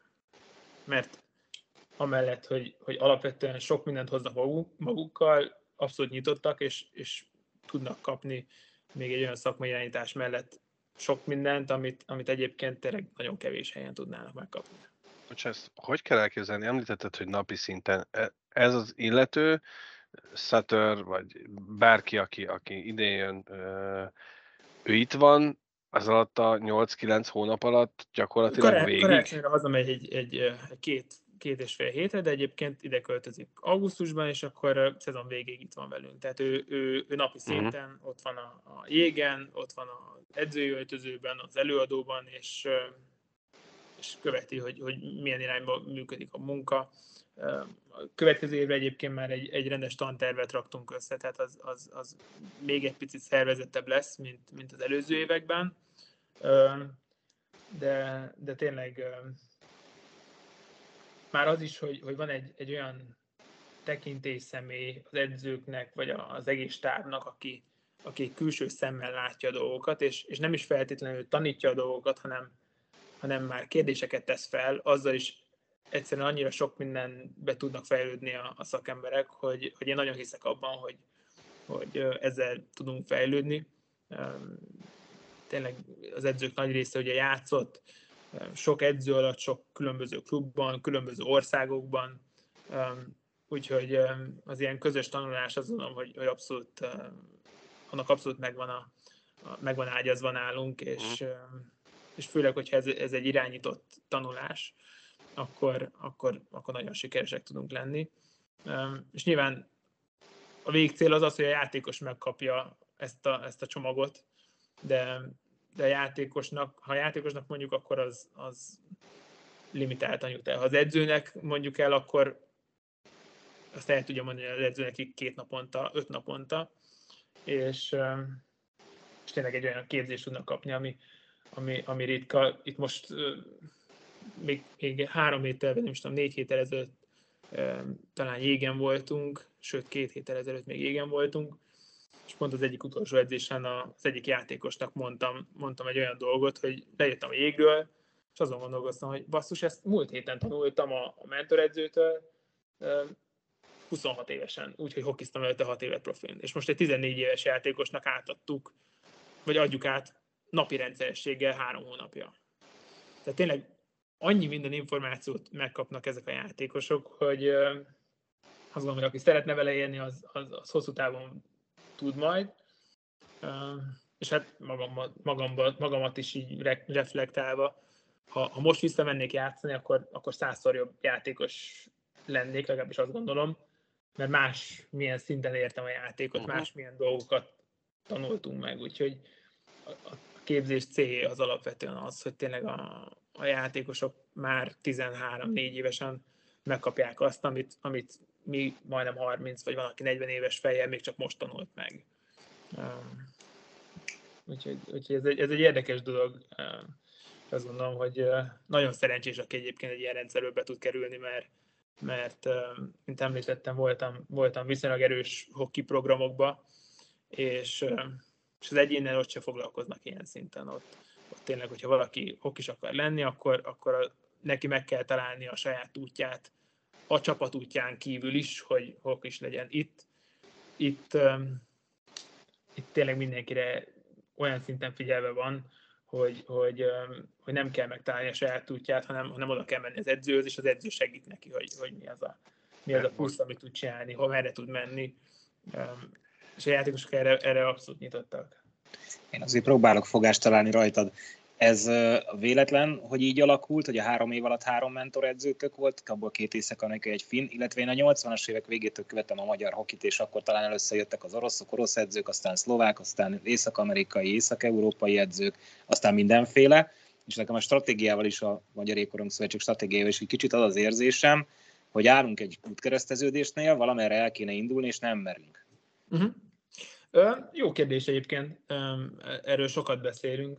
mert amellett, hogy, hogy alapvetően sok mindent hoznak maguk, magukkal, abszolút nyitottak, és, és tudnak kapni még egy olyan szakmai irányítás mellett sok mindent, amit, amit egyébként tényleg nagyon kevés helyen tudnának megkapni. Most ezt hogy kell elképzelni? Említetted, hogy napi szinten. Ez az illető, Sutter, vagy bárki, aki, aki idén jön, ő itt van, az alatt a nyolc-kilenc hónap alatt gyakorlatilag Kará- végig? Karácsonyra hazamegy egy, egy, egy két, két és fél hétre, de egyébként ide költözik augusztusban, és akkor a szezon végéig itt van velünk. Tehát ő, ő, ő napi szinten uh-huh. ott van a, a jégen, ott van az edzői öltözőben, az előadóban, és, és követi, hogy, hogy milyen irányba működik a munka. A következő évre egyébként már egy, egy rendes tantervet raktunk össze, tehát az, az, az még egy picit szervezettebb lesz, mint, mint az előző években. De, de tényleg már az is, hogy, hogy van egy, egy olyan tekintélyszemély az edzőknek, vagy az egész stábnak, aki, aki külső szemmel látja a dolgokat, és, és nem is feltétlenül tanítja a dolgokat, hanem, hanem már kérdéseket tesz fel, azzal is egyszerűen annyira sok mindenbe tudnak fejlődni a, a szakemberek, hogy, hogy én nagyon hiszek abban, hogy, hogy ezzel tudunk fejlődni. Tényleg az edzők nagy része ugye játszott, sok edző alatt, sok különböző klubban, különböző országokban, úgyhogy az ilyen közös tanulás, azt mondom, hogy, hogy abszolút, annak abszolút megvan, a, a, megvan ágyazva nálunk, és, és főleg, hogyha ez, ez egy irányított tanulás, akkor, akkor, akkor nagyon sikeresek tudunk lenni. És nyilván a végcél az az, hogy a játékos megkapja ezt a, ezt a csomagot, de, de a játékosnak, ha a játékosnak mondjuk, akkor az, az limitáltan jut el. Ha az edzőnek mondjuk el, akkor azt el tudja mondani az edzőnek két naponta, öt naponta, és, és tényleg egy olyan képzést tudnak kapni, ami, ami, ami ritka. Itt most még, még három héttel, vagy nem is tudom, négy héttel ezelőtt talán jégen voltunk, sőt két héttel ezelőtt még jégen voltunk, és pont az egyik utolsó edzésen az egyik játékosnak mondtam, mondtam egy olyan dolgot, hogy lejöttem a jégről, és azon gondolkoztam, hogy basszus, ezt múlt héten tanultam a, a mentoredzőtől, huszonhat évesen, úgyhogy hokiztam előtte hat évet profin. És most egy tizennégy éves játékosnak átadtuk, vagy adjuk át napi rendszerességgel három hónapja. Tehát tényleg annyi minden információt megkapnak ezek a játékosok, hogy azt gondolom, hogy aki szeretne vele élni, az, az, az hosszú távon tud majd. És hát magamat, magamat, magamat is így reflektálva, ha, ha most visszamennék játszani, akkor, akkor százszor jobb játékos lennék, legalábbis azt gondolom, mert más milyen szinten értem a játékot, uh-huh. más milyen dolgokat tanultunk meg, úgyhogy a, a képzés célja az alapvetően az, hogy tényleg a, a játékosok már tizenhárom-négy évesen megkapják azt, amit, amit mi majdnem harminc, vagy van, aki negyven éves fejjel még csak most tanult meg. Um, úgyhogy, úgyhogy ez, egy, ez egy érdekes dolog. Um, azt gondolom, hogy nagyon szerencsés, aki egyébként egy ilyen rendszerbe be tud kerülni, mert, mert mint említettem, voltam, voltam viszonylag erős hoki programokba, és, és az egyénnel ott se foglalkoznak ilyen szinten. Ott, ott tényleg, hogyha valaki hokis akar lenni, akkor, akkor a, neki meg kell találni a saját útját, a csapat útján kívül is, hogy hokis legyen. Itt, itt, itt tényleg mindenkire olyan szinten figyelve van, hogy, hogy, hogy nem kell megtalálni a saját útját, hanem, hanem oda kell menni az edzőhöz, és az edző segít neki, hogy, hogy mi az a, mi az a plusz, amit tud csinálni, hol merre tud menni. És a játékosok erre, erre abszolút nyitottak. Én azért próbálok fogást találni rajtad. Ez véletlen, hogy így alakult, hogy a három év alatt három mentoredzőtök volt, abból két észak-amerikai, egy finn, illetve én a nyolcvanas évek végétől követem a magyar hokit, és akkor talán először jöttek az oroszok, orosz edzők, aztán szlovák, aztán észak-amerikai, észak-európai edzők, aztán mindenféle, és nekem a stratégiával is, a Magyar Jégkorong Szövetség stratégiával is egy kicsit az az érzésem, hogy állunk egy útkereszteződésnél, valamerre el kéne indulni, és nem merünk. Uh-huh. Ö, jó kérdés egyébként, erről sokat beszélünk.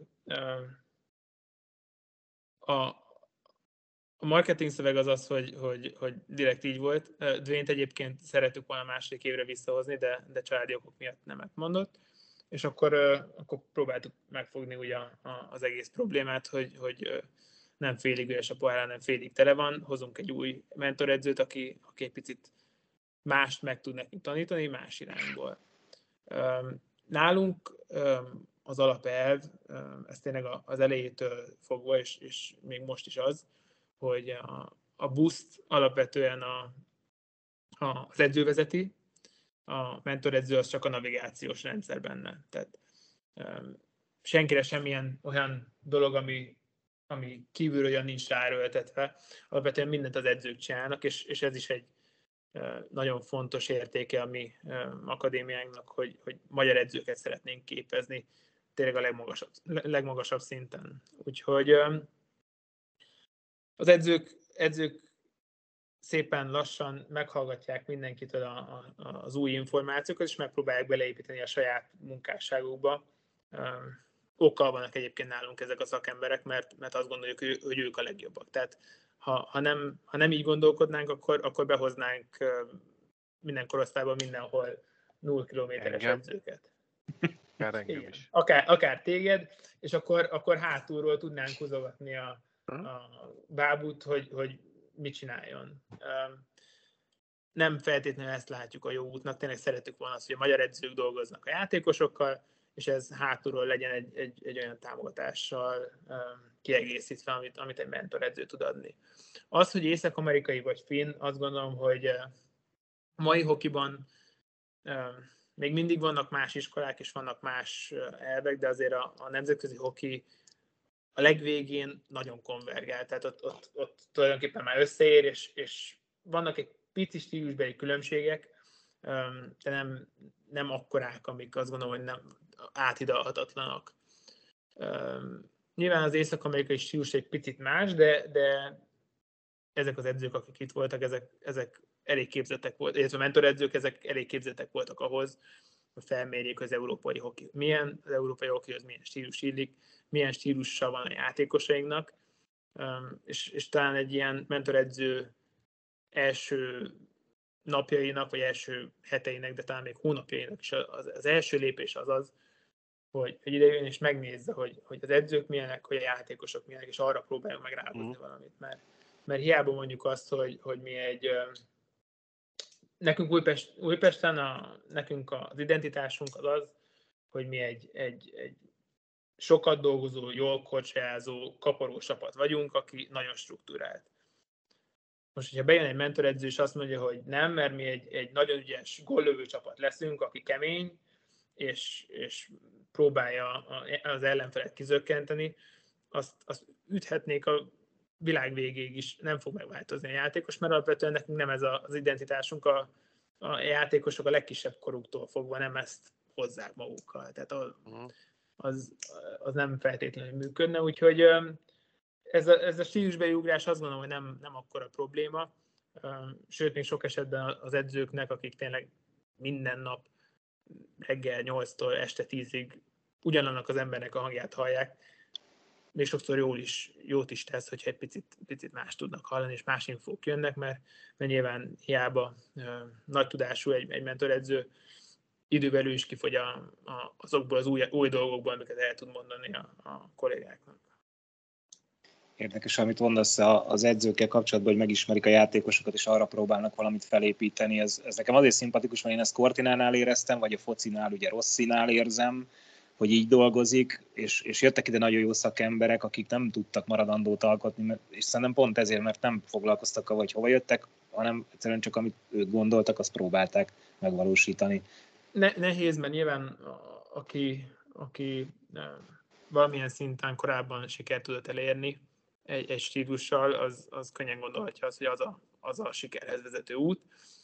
A, a marketing szöveg az az, hogy, hogy, hogy direkt így volt. Dwayne-t egyébként szeretük volna második évre visszahozni, de, de családi okok miatt nemet mondott. És akkor, akkor próbáltuk megfogni ugye a, a, az egész problémát, hogy, hogy nem félig üres a pohár, hanem félig tele van. Hozunk egy új mentoredzőt, aki, aki egy picit mást meg tud nekünk tanítani, más irányból. Nálunk az alapelv, ez tényleg az elejétől fogva, és, és még most is az, hogy a, a buszt alapvetően a, a, az edző vezeti, a mentoredző az csak a navigációs rendszer benne. Tehát senkire semmilyen olyan dolog, ami, ami kívülről olyan nincs ráerőltetve. Alapvetően mindent az edzők csinálnak, és, és ez is egy nagyon fontos értéke a mi akadémiánknak, hogy, hogy magyar edzőket szeretnénk képezni tényleg a legmagasabb, legmagasabb szinten. Úgyhogy az edzők, edzők szépen lassan meghallgatják mindenkitől a, a, az új információkat, és megpróbálják beleépíteni a saját munkásságukba. Okkal vannak egyébként nálunk ezek a szakemberek, mert, mert azt gondoljuk, hogy ők a legjobbak. Tehát ha, ha, nem, ha nem így gondolkodnánk, akkor, akkor behoznánk minden korosztályban mindenhol nulla kilométeres edzőket. Akár engem is. Akár, akár téged, és akkor, akkor hátulról tudnánk húzogatni a, a bábút, hogy, hogy mit csináljon. Nem feltétlenül ezt látjuk a jó útnak, tényleg szeretük volna azt, hogy a magyar edzők dolgoznak a játékosokkal, és ez hátulról legyen egy, egy, egy olyan támogatással kiegészítve, amit, amit egy mentoredző tud adni. Az, hogy észak-amerikai vagy finn, azt gondolom, hogy a mai hokiban még mindig vannak más iskolák, és vannak más elvek, de azért a, a nemzetközi hoki a legvégén nagyon konvergál, tehát ott, ott, ott tulajdonképpen már összeér, és, és vannak egy pici stílusbeli különbségek, de nem, nem akkorák, amik azt gondolom, hogy nem áthidalhatatlanak. Nyilván az észak-amerikai stílus egy picit más, de, de ezek az edzők, akik itt voltak, ezek, ezek elég képzettek voltak, illetve a mentoredzők, ezek elég képzettek voltak ahhoz, hogy felmérjék az európai hoki. Milyen az európai hokihoz milyen stílus illik, milyen stílussal van a játékosainknak, és, és talán egy ilyen mentoredző első napjainak, vagy első heteinek, de talán még hónapjainak is az, az első lépés az az, hogy, hogy ide jön és megnézze, hogy, hogy az edzők milyenek, hogy a játékosok milyenek, és arra próbáljuk meg ráhozni mm. valamit. Mert, mert hiába mondjuk azt, hogy, hogy mi egy... Nekünk Újpest, Újpesten a, nekünk az identitásunk az az, hogy mi egy, egy, egy sokat dolgozó, jól korcsolyázó, kaparós csapat vagyunk, aki nagyon struktúrált. Most, hogyha bejön egy mentoredző, és azt mondja, hogy nem, mert mi egy, egy nagyon ügyes góllövő csapat leszünk, aki kemény, és, és próbálja az ellenfelet kizökkenteni, azt, azt üthetnék a világ végéig is, nem fog megváltozni a játékos, mert alapvetően nekünk nem ez az identitásunk, a, a játékosok a legkisebb koruktól fogva nem ezt hozzák magukkal. Tehát az, az nem feltétlenül működne, úgyhogy ez a, ez a stílusbeli ugrás azt gondolom, hogy nem, nem akkora probléma, sőt, még sok esetben az edzőknek, akik tényleg minden nap reggel nyolctól este tízig ugyanannak az embernek a hangját hallják, még sokszor jól is, jót is tesz, hogyha egy picit, picit más tudnak hallani, és más infók jönnek, mert, mert nyilván hiába uh, nagy tudású egy, egy mentoredző, időbelül is kifogy a, a, azokból az új, új dolgokból, amiket el tud mondani a, a kollégáknak. Érdekes, amit mondasz az edzőkkel kapcsolatban, hogy megismerik a játékosokat, és arra próbálnak valamit felépíteni. Ez, ez nekem azért szimpatikus, mert én ezt Cortinánál éreztem, vagy a focinál, ugye Rossinál érzem, hogy így dolgozik, és, és jöttek ide nagyon jó szakemberek, akik nem tudtak maradandót alkotni, mert, és szerintem pont ezért, mert nem foglalkoztak, vagy hova jöttek, hanem egyszerűen csak amit ők gondoltak, azt próbálták megvalósítani. Ne, nehéz, mert nyilván aki, aki valamilyen szinten korábban sikert tudott elérni egy, egy stílussal, az, az könnyen gondolhatja azt, hogy az a, az a sikerhez vezető út.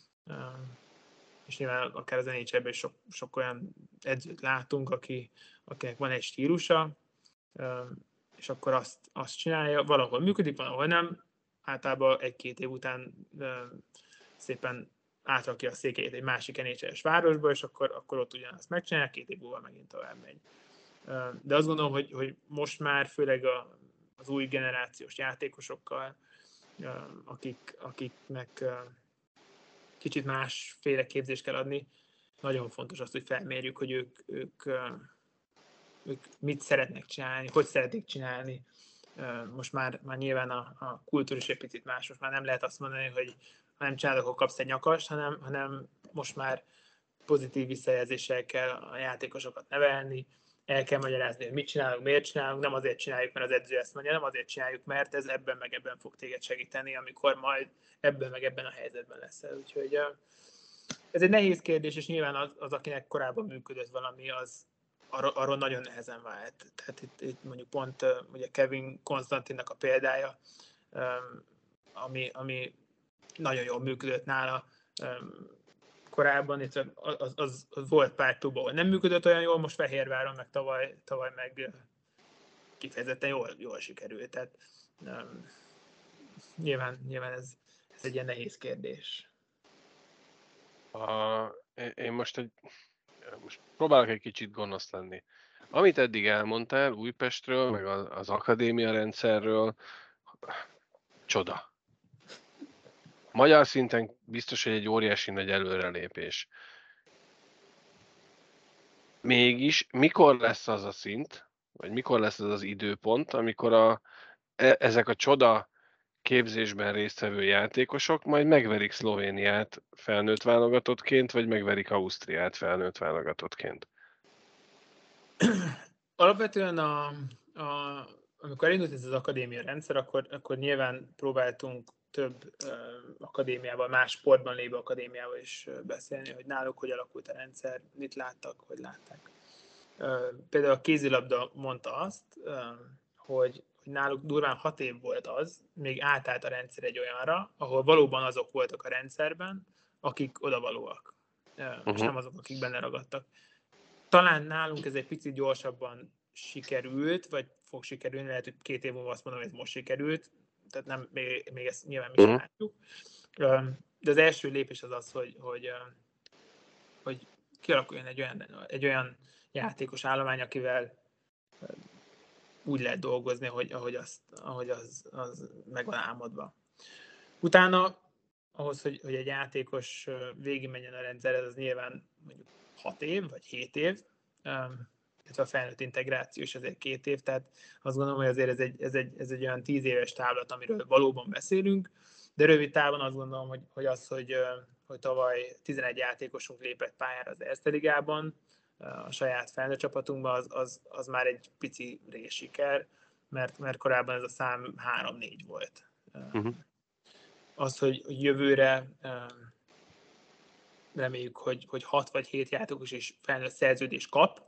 És nyilván akár az en há el-ben is sok, sok olyan edzőt látunk, aki, akinek van egy stílusa, és akkor azt, azt csinálja, valahol működik, valahol nem, általában egy-két év után szépen átrakja a székelyét egy másik en há el-es városba, és akkor, akkor ott ugyanazt megcsinálják, két év múlva megint tovább megy. De azt gondolom, hogy, hogy most már főleg a, az új generációs játékosokkal, akik, akiknek kicsit másféle képzést kell adni, nagyon fontos az, hogy felmérjük, hogy ők, ők, ők mit szeretnek csinálni, hogy szeretik csinálni. Most már, már nyilván a, a kultúra is egy picit más, most már nem lehet azt mondani, hogy ha nem csinálod, akkor kapsz egy nyakast, hanem, hanem most már pozitív visszajelzéssel kell a játékosokat nevelni, el kell magyarázni, hogy mit csinálunk, miért csinálunk, nem azért csináljuk, mert az edző ezt mondja, nem azért csináljuk, mert ez ebben meg ebben fog téged segíteni, amikor majd ebben meg ebben a helyzetben leszel. Úgyhogy ez egy nehéz kérdés, és nyilván az, az akinek korábban működött valami, az arról, arról nagyon nehezen vált. Tehát itt, itt mondjuk pont ugye Kevin Konstantinnak a példája, ami, ami nagyon jól működött nála, korábban, itt az, az, az volt pár klub, ahol nem működött olyan jól, most Fehérváron, meg tavaly, tavaly meg kifejezetten jól, jól sikerült. Tehát um, nyilván, nyilván ez, ez egy ilyen nehéz kérdés. A, én most, egy, most próbálok egy kicsit gonosz lenni. Amit eddig elmondtál Újpestről, meg az, az akadémia rendszerről, csoda. Magyar szinten biztos, hogy egy óriási nagy előrelépés. Mégis mikor lesz az a szint, vagy mikor lesz az az időpont, amikor a, e, ezek a csoda képzésben résztvevő játékosok majd megverik Szlovéniát felnőtt válogatottként, vagy megverik Ausztriát felnőtt válogatottként? Alapvetően a, a, amikor elindult ez az akadémia rendszer, akkor, akkor nyilván próbáltunk több uh, akadémiával, más sportban lévő akadémiával is uh, beszélni, hogy náluk hogy alakult a rendszer, mit láttak, hogy látták. Uh, például a kézilabda mondta azt, uh, hogy, hogy náluk durván hat év volt az, még átállt a rendszer egy olyanra, ahol valóban azok voltak a rendszerben, akik odavalóak, uh, uh-huh. és nem azok, akik benne ragadtak. Talán nálunk ez egy picit gyorsabban sikerült, vagy fog sikerülni, lehet, hogy két év múlva azt mondom, hogy ez most sikerült, tehát nem, még, még ezt nyilván mi sem látjuk. De az első lépés az az, hogy, hogy, hogy kialakuljon egy olyan, egy olyan játékos állomány, akivel úgy lehet dolgozni, hogy, ahogy, azt, ahogy az, az meg van álmodva. Utána ahhoz, hogy, hogy egy játékos végigmenjen a rendszerhez, az nyilván mondjuk hat év, vagy hét év, illetve a felnőtt integráció is azért két év, tehát azt gondolom, hogy azért ez egy, ez egy, ez egy olyan tíz éves távlat, amiről valóban beszélünk, de rövid távon azt gondolom, hogy, hogy az, hogy, hogy tavaly tizenegy játékosunk lépett pályára az Erste Ligában, a saját felnőtt csapatunkban, az, az, az már egy pici réssiker, mert, mert korábban ez a szám három-négy volt. Uh-huh. Az, hogy jövőre reméljük, hogy, hogy hat vagy hét játékos is felnőtt szerződést kap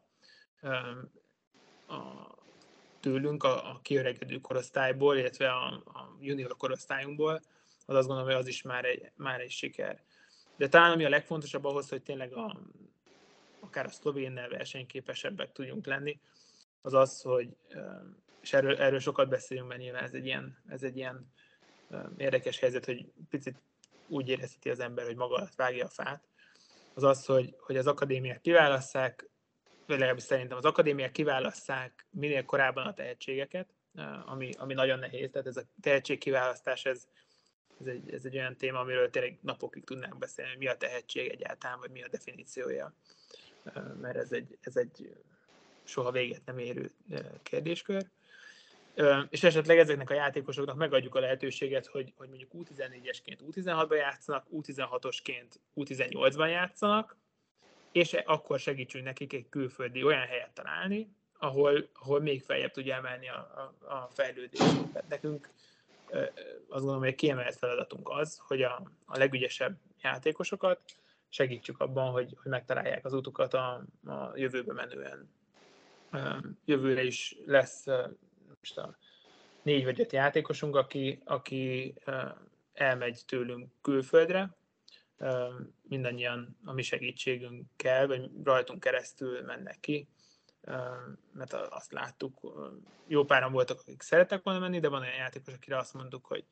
a, tőlünk a, a kiöregedő korosztályból, illetve a, a junior korosztályunkból, az azt gondolom, hogy az is már egy, már egy siker. De talán ami a legfontosabb ahhoz, hogy tényleg a, akár a szlovénnel versenyképesebbek tudjunk lenni, az az, hogy, és erről, erről sokat beszélünk, mert nyilván ez egy ilyen, ez egy ilyen érdekes helyzet, hogy picit úgy érezheti az ember, hogy maga alatt vágja a fát, az az, hogy, hogy az akadémiák kiválasszák, vagy legalábbis szerintem az akadémiák kiválasszák minél korábban a tehetségeket, ami, ami nagyon nehéz. Tehát ez a tehetségkiválasztás, ez, ez, egy, ez egy olyan téma, amiről tényleg napokig tudnánk beszélni, hogy mi a tehetség egyáltalán, vagy mi a definíciója. Mert ez egy, ez egy soha véget nem érő kérdéskör. És esetleg ezeknek a játékosoknak megadjuk a lehetőséget, hogy, hogy mondjuk U tizennégyesként U tizenhatban játszanak, U tizenhatosként U tizennyolcban játszanak, és akkor segítsünk nekik egy külföldi olyan helyet találni, ahol, ahol még feljebb tudja emelni a, a, a fejlődést. Tehát nekünk azt gondolom, hogy egy kiemelt feladatunk az, hogy a, a legügyesebb játékosokat segítsük abban, hogy, hogy megtalálják az utukat a, a jövőbe menően. Jövőre is lesz most a négy vagy öt játékosunk, aki, aki elmegy tőlünk külföldre, mindannyian a mi segítségünkkel, vagy rajtunk keresztül mennek ki, mert azt láttuk, jó páran voltak, akik szerettek volna menni, de van olyan játékos, akire azt mondtuk, hogy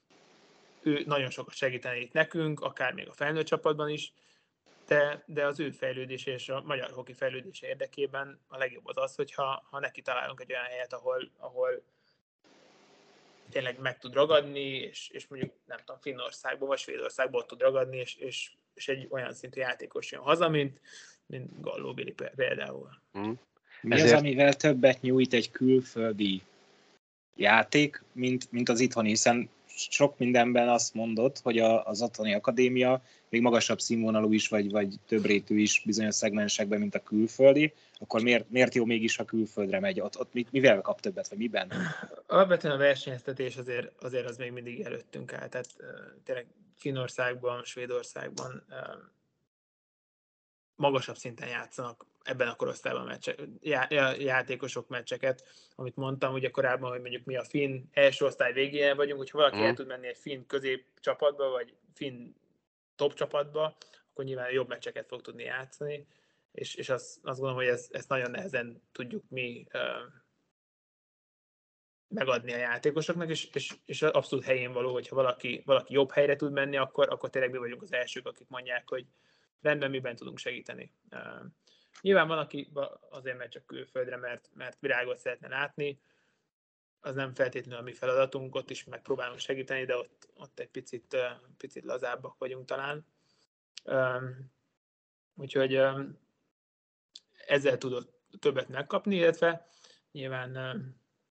ő nagyon sokat segíteni itt nekünk, akár még a felnőtt csapatban is, de, de az ő fejlődése és a magyar hoki fejlődése érdekében a legjobb az az, hogyha ha neki találunk egy olyan helyet, ahol, ahol tényleg meg tud ragadni, és, és mondjuk nem tudom, Finnországban vagy Svédországban tud ragadni, és, és, és egy olyan szintű játékos jön haza, mint, mint Galló Billy például. Mm. Mi Ezért... az, amivel többet nyújt egy külföldi játék, mint, mint az itthoni, hiszen sok mindenben azt mondod, hogy a, az otthoni akadémia még magasabb színvonalú is, vagy, vagy több rétű is bizonyos szegmensekben, mint a külföldi, akkor miért, miért jó mégis, ha külföldre megy? Ott, ott mivel kap többet, vagy miben? Alapvetően a versenyeztetés azért, azért az még mindig előttünk áll. Tehát uh, tényleg Finnországban, Svédországban uh, magasabb szinten játszanak ebben a korosztályban meccse, já, játékosok meccseket, amit mondtam ugye korábban, hogy mondjuk mi a finn első osztály végén vagyunk, hogyha valaki mm. el tud menni egy finn középcsapatba, vagy finn top csapatba, akkor nyilván jobb meccseket fog tudni játszani, és, és azt, azt gondolom, hogy ez, ezt nagyon nehezen tudjuk mi uh, megadni a játékosoknak, és, és, és abszolút helyén való, hogyha valaki, valaki jobb helyre tud menni, akkor, akkor tényleg mi vagyunk az elsők, akik mondják, hogy rendben, miben tudunk segíteni. Uh, nyilván van, aki azért megy csak külföldre, mert, mert virágot szeretne látni, az nem feltétlenül a mi feladatunk, ott is megpróbálunk segíteni, de ott, ott egy picit, uh, picit lazábbak vagyunk talán. Um, úgyhogy um, ezzel tudott többet megkapni, illetve nyilván um,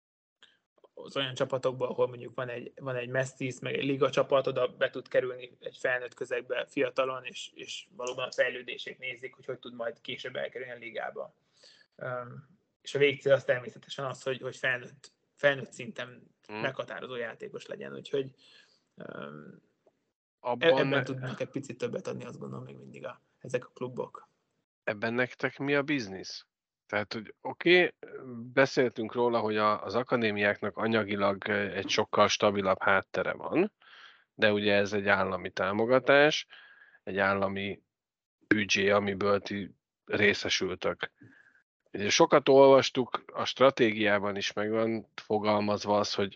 az olyan csapatokban, ahol mondjuk van egy, van egy Mestis, meg egy liga csapat, oda be tud kerülni egy felnőtt közegbe fiatalon, és, és valóban a fejlődését nézik, hogy hogy tud majd később elkerülni a ligába. Um, és a végcél az természetesen az, hogy, hogy felnőtt, felnőtt szinten hmm. meghatározó játékos legyen, úgyhogy um, Abban ebben tudnak egy picit többet adni, azt gondolom még mindig a, ezek a klubok. Ebben nektek mi a biznisz? Tehát, hogy oké, okay, beszéltünk róla, hogy a, az akadémiáknak anyagilag egy sokkal stabilabb háttere van, de ugye ez egy állami támogatás, egy állami büdzsé, amiből ti részesültök. Ugye sokat olvastuk, a stratégiában is meg van fogalmazva az, hogy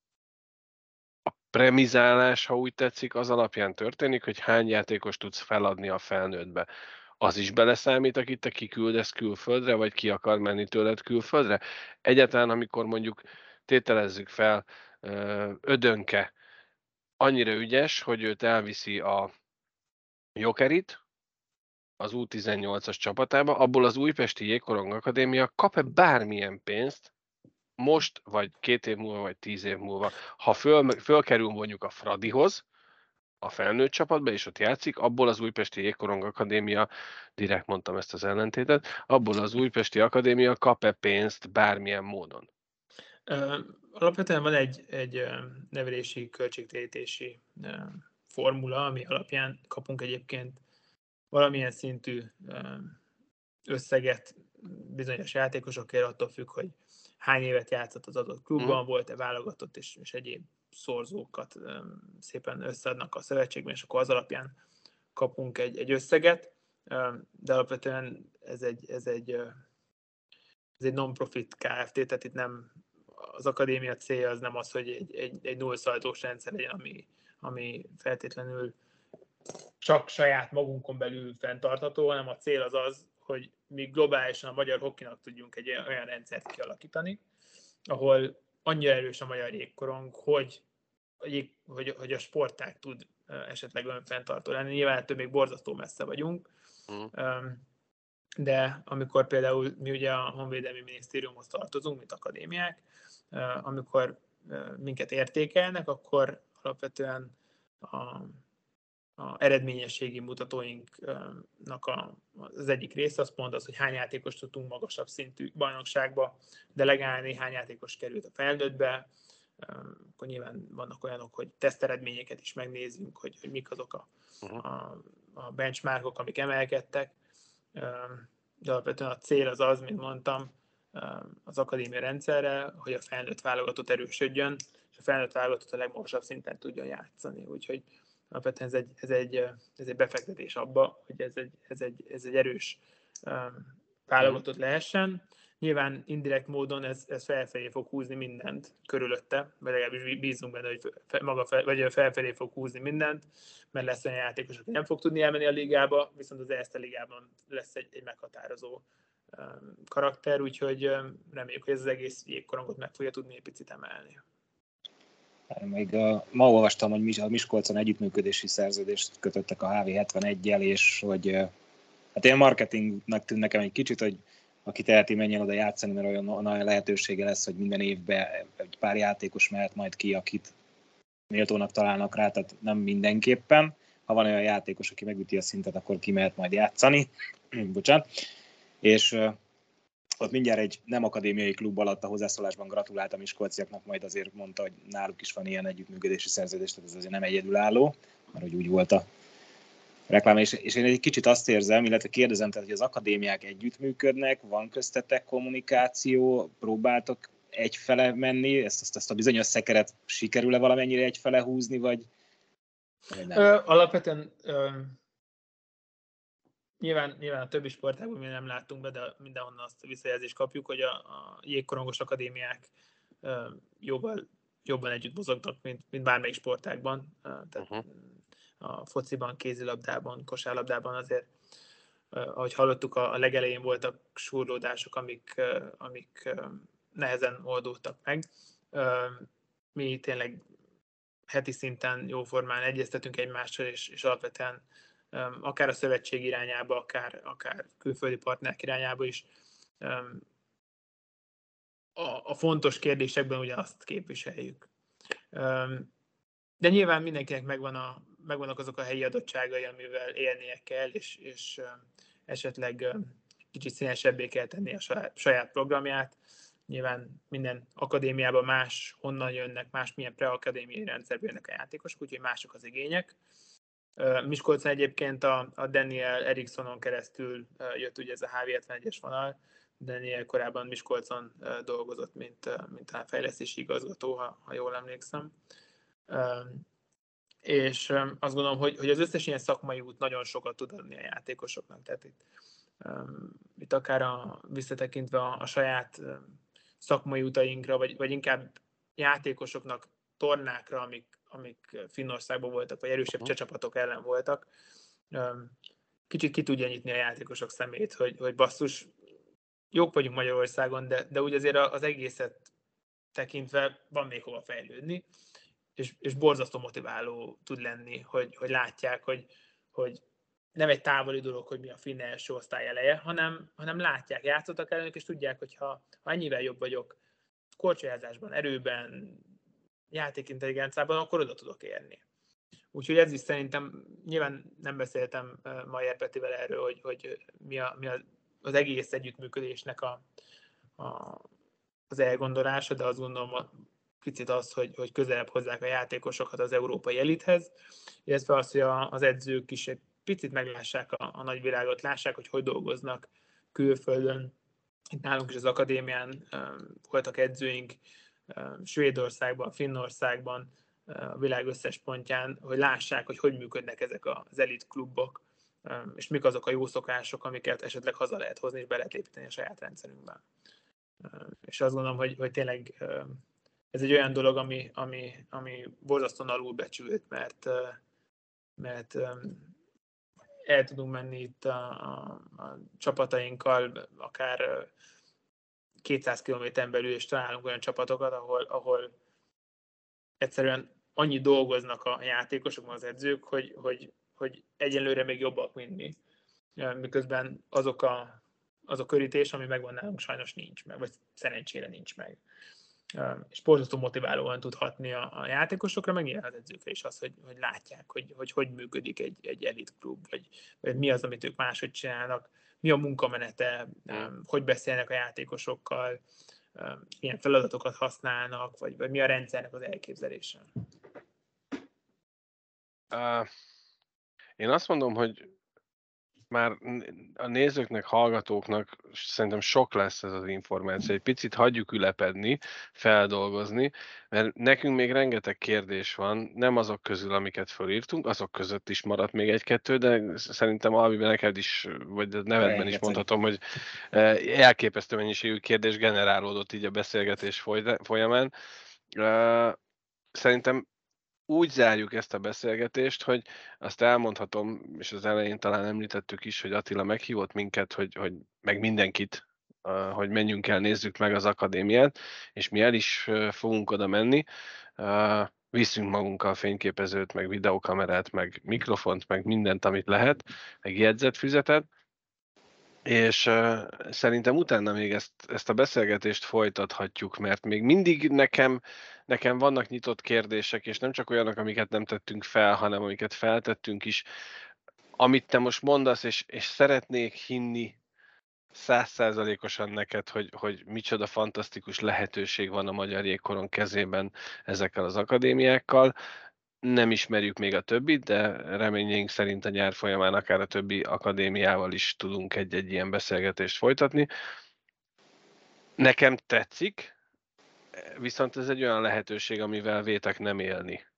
a premizálás, ha úgy tetszik, az alapján történik, hogy hány játékos tudsz feladni a felnőttbe. Az is beleszámít, akit te kiküldesz külföldre, vagy ki akar menni tőled külföldre? Egyáltalán, amikor mondjuk tételezzük fel, Ödönke annyira ügyes, hogy őt elviszi a Jokerit, az U tizennyolcas csapatába, abból az Újpesti Jégkorong Akadémia kap-e bármilyen pénzt, most, vagy két év múlva, vagy tíz év múlva. Ha föl, fölkerül mondjuk a Fradihoz, a felnőtt csapatba, és ott játszik, abból az Újpesti Jégkorong Akadémia, direkt mondtam ezt az ellentétet, abból az Újpesti Akadémia kap-e pénzt bármilyen módon? Alapvetően van egy, egy nevelési, költségtérítési formula, ami alapján kapunk egyébként valamilyen szintű összeget bizonyos játékosokért, attól függ, hogy hány évet játszott az adott klubban, mm. volt-e válogatott, és, és egyéb szorzókat szépen összeadnak a szövetségben, és akkor az alapján kapunk egy, egy összeget, de alapvetően ez egy, ez egy, ez egy non-profit Kft., tehát itt nem az akadémia célja az nem az, hogy egy, egy, egy nullszaldós rendszer legyen, ami, ami feltétlenül csak saját magunkon belül fenntartható, hanem a cél az az, hogy mi globálisan a magyar hokinak tudjunk egy olyan rendszert kialakítani, ahol annyira erős a magyar jégkorong, hogy, hogy, hogy a sportág tud esetleg önfenntartó lenni. Nyilván ettől még borzasztó messze vagyunk, mm. de amikor például mi ugye a Honvédelmi Minisztériumhoz tartozunk, mint akadémiák, amikor minket értékelnek, akkor alapvetően a, a eredményességi mutatóinknak a, az egyik része az pont az, hogy hány játékos tudtunk magasabb szintű bajnokságba delegálni, hány játékos került a felnőttbe, akkor nyilván vannak olyanok, hogy teszteredményeket is megnézzünk, hogy, hogy mik azok a, a, a benchmarkok, amik emelkedtek, de alapvetően a cél az az, mint mondtam, az akadémia rendszerre, hogy a felnőtt válogatott erősödjön, és a felnőtt válogatott a legmagasabb szinten tudjon játszani. Úgyhogy alapvetően ez egy, ez egy, ez egy befektetés abba, hogy ez egy, ez egy, ez egy erős válogatott lehessen. Nyilván indirekt módon ez, ez felfelé fog húzni mindent körülötte, vagy legalábbis bízunk benne, hogy maga fel, vagy felfelé fog húzni mindent, mert lesz olyan játékos, aki nem fog tudni elmenni a ligába, viszont az Erste ligában lesz egy, egy meghatározó um, karakter, úgyhogy um, reméljük, hogy ez az egész jégkorongot meg fogja tudni egy picit emelni. Még a, ma olvastam, hogy a Miskolcon együttműködési szerződést kötöttek a há vé hetveneggyel, és hogy hát ilyen marketingnek tűn nekem egy kicsit, hogy aki teheti, menjen oda játszani, mert olyan, olyan lehetősége lesz, hogy minden évben egy pár játékos mehet majd ki, akit méltónak találnak rá, tehát nem mindenképpen. Ha van olyan játékos, aki megüti a szintet, akkor ki mehet majd játszani. Bocsánat. És uh, ott mindjárt egy nem akadémiai klub alatt a hozzászólásban gratulált a miskolciaknak, majd azért mondta, hogy náluk is van ilyen együttműködési szerződés, tehát ez azért nem egyedülálló, mert hogy úgy volt a reklám, és, és én egy kicsit azt érzem, illetve kérdezem, tehát, hogy az akadémiák együttműködnek, van köztetek kommunikáció, próbáltok egyfele menni, ezt, ezt, ezt a bizonyos szekeret sikerül-e valamennyire egyfele húzni, vagy, vagy nem? Ö, alapvetően ö, nyilván, nyilván a többi sportágban mi nem láttunk be, de mindenhonnan azt a visszajelzést kapjuk, hogy a, a jégkorongos akadémiák ö, jóval, jobban együtt mozognak, mint, mint bármelyik sportágban. Ö, tehát, uh-huh. A fociban, kézilabdában, kosárlabdában azért, ahogy hallottuk, a legelején voltak súrlódások, amik, amik nehezen oldódtak meg. Mi tényleg heti szinten jóformán egyeztetünk egymással, és, és alapvetően akár a szövetség irányába, akár, akár külföldi partnerek irányába is a, a fontos kérdésekben ugyanazt képviseljük. De nyilván mindenkinek megvan a, megvannak azok a helyi adottságai, amivel élnie kell, és, és esetleg kicsit színesebbé kell tenni a saját, saját programját. Nyilván minden akadémiában más, honnan jönnek, más milyen preakadémiai rendszerből jönnek a játékosok, úgyhogy mások az igények. Miskolcon egyébként a, a Daniel Erikssonon keresztül jött ugye ez a há vé hetvenegyes vonal. Daniel korábban Miskolcon dolgozott, mint, mint a fejlesztési igazgató, ha, ha jól emlékszem. És azt gondolom, hogy, hogy az összes ilyen szakmai út nagyon sokat tud adni a játékosoknak. Tehát itt, itt akár a, visszatekintve a, a saját szakmai utainkra, vagy, vagy inkább játékosoknak tornákra, amik, amik Finnországban voltak, vagy erősebb cseh csapatok ellen voltak, kicsit ki tudja nyitni a játékosok szemét, hogy, hogy basszus, jók vagyunk Magyarországon, de, de úgy azért az egészet tekintve van még hova fejlődni, és, és borzasztó motiváló tud lenni, hogy, hogy látják, hogy, hogy nem egy távoli dolog, hogy mi a finn első osztály eleje, hanem, hanem látják, játszottak ellenük, és tudják, hogy ha, ha ennyivel jobb vagyok korcsolyázásban, erőben, játékintelligenciában, akkor oda tudok érni. Úgyhogy ez is szerintem, nyilván nem beszéltem Majer Petivel erről, hogy, hogy mi, a, mi a, az egész együttműködésnek a, a, az elgondolása, de azt gondolom picit az, hogy, hogy közelebb hozzák a játékosokat az európai elithez, illetve az, hogy a, az edzők is egy picit meglássák a, a nagyvilágot, lássák, hogy hogy dolgoznak külföldön. Itt nálunk is az akadémián um, voltak edzőink, um, Svédországban, Finnországban, a világ összes pontján, hogy lássák, hogy hogy működnek ezek az elit klubok, um, és mik azok a jó szokások, amiket esetleg haza lehet hozni, és be lehet építeni a saját rendszerünkben. Um, és azt gondolom, hogy, hogy tényleg um, ez egy olyan dolog, ami, ami, ami borzasztóan alulbecsült, mert, uh, mert um, el tudunk menni itt a, a, a csapatainkkal, akár uh, kétszáz kilométeren belül, és találunk olyan csapatokat, ahol, ahol egyszerűen annyi dolgoznak a játékosok, az edzők, hogy, hogy, hogy egyenlőre még jobbak, mint mi. Miközben azok a, az a körítés, ami megvan nálunk, sajnos nincs meg, vagy szerencsére nincs meg. És borzasztó motiválóan tud hatni a, a játékosokra, meg nyilván az edzőkre is az, hogy, hogy látják, hogy, hogy hogy működik egy, egy elit klub, vagy, vagy mi az, amit ők máshogy csinálnak, mi a munkamenete, um, hogy beszélnek a játékosokkal, um, milyen feladatokat használnak, vagy, vagy mi a rendszernek az elképzelése. Uh, én azt mondom, hogy már a nézőknek, hallgatóknak szerintem sok lesz ez az információ. Egy picit hagyjuk ülepedni, feldolgozni, mert nekünk még rengeteg kérdés van, nem azok közül, amiket fölírtunk, azok között is maradt még egy-kettő, de szerintem Albiben neked is, vagy a nevedben rengeteg is mondhatom, hogy elképesztő mennyiségű kérdés generálódott így a beszélgetés folyamán. Szerintem úgy zárjuk ezt a beszélgetést, hogy azt elmondhatom, és az elején talán említettük is, hogy Attila meghívott minket, hogy, hogy meg mindenkit, hogy menjünk el, nézzük meg az akadémiát, és mi el is fogunk oda menni. Viszünk magunkkal fényképezőt, meg videókamerát, meg mikrofont, meg mindent, amit lehet, meg jegyzetfüzetet, és uh, szerintem utána még ezt, ezt a beszélgetést folytathatjuk, mert még mindig nekem, nekem vannak nyitott kérdések, és nem csak olyanok, amiket nem tettünk fel, hanem amiket feltettünk is. Amit te most mondasz, és, és szeretnék hinni százszázalékosan neked, hogy, hogy micsoda fantasztikus lehetőség van a magyar jégkorong kezében ezekkel az akadémiákkal. Nem ismerjük még a többit, de reményeink szerint a nyár folyamán akár a többi akadémiával is tudunk egy-egy ilyen beszélgetést folytatni. Nekem tetszik, viszont ez egy olyan lehetőség, amivel vétek nem élni.